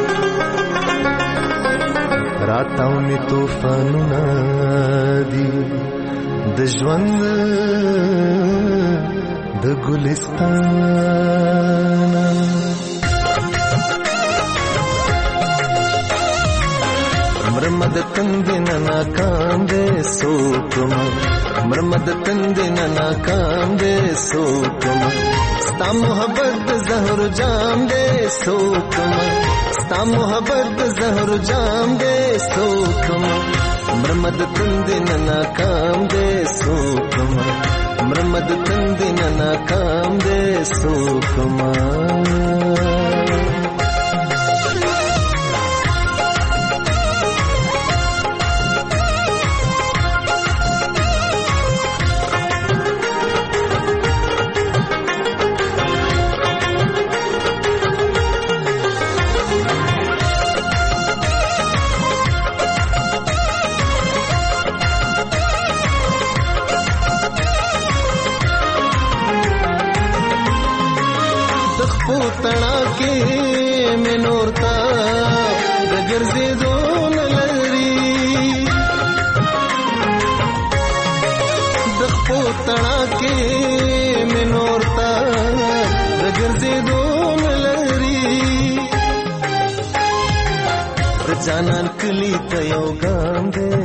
راتاو می توفانونه دي د ژوند د ګلستان مرمد تندن ناکام دے سوکما مرمد تندن ناکام دے سوکما ستا محبت زہر جام دے سوکما ستا محبت زہر جام دے سوکما مرمد تندن ناکام دے سوکما مرمد تندن ناکام دے سوکما تڑا کے میں نورتا دگر سے دون لری دخپو تڑا کے میں نورتا دگر سے دون لری جانان کلی تیو گام دے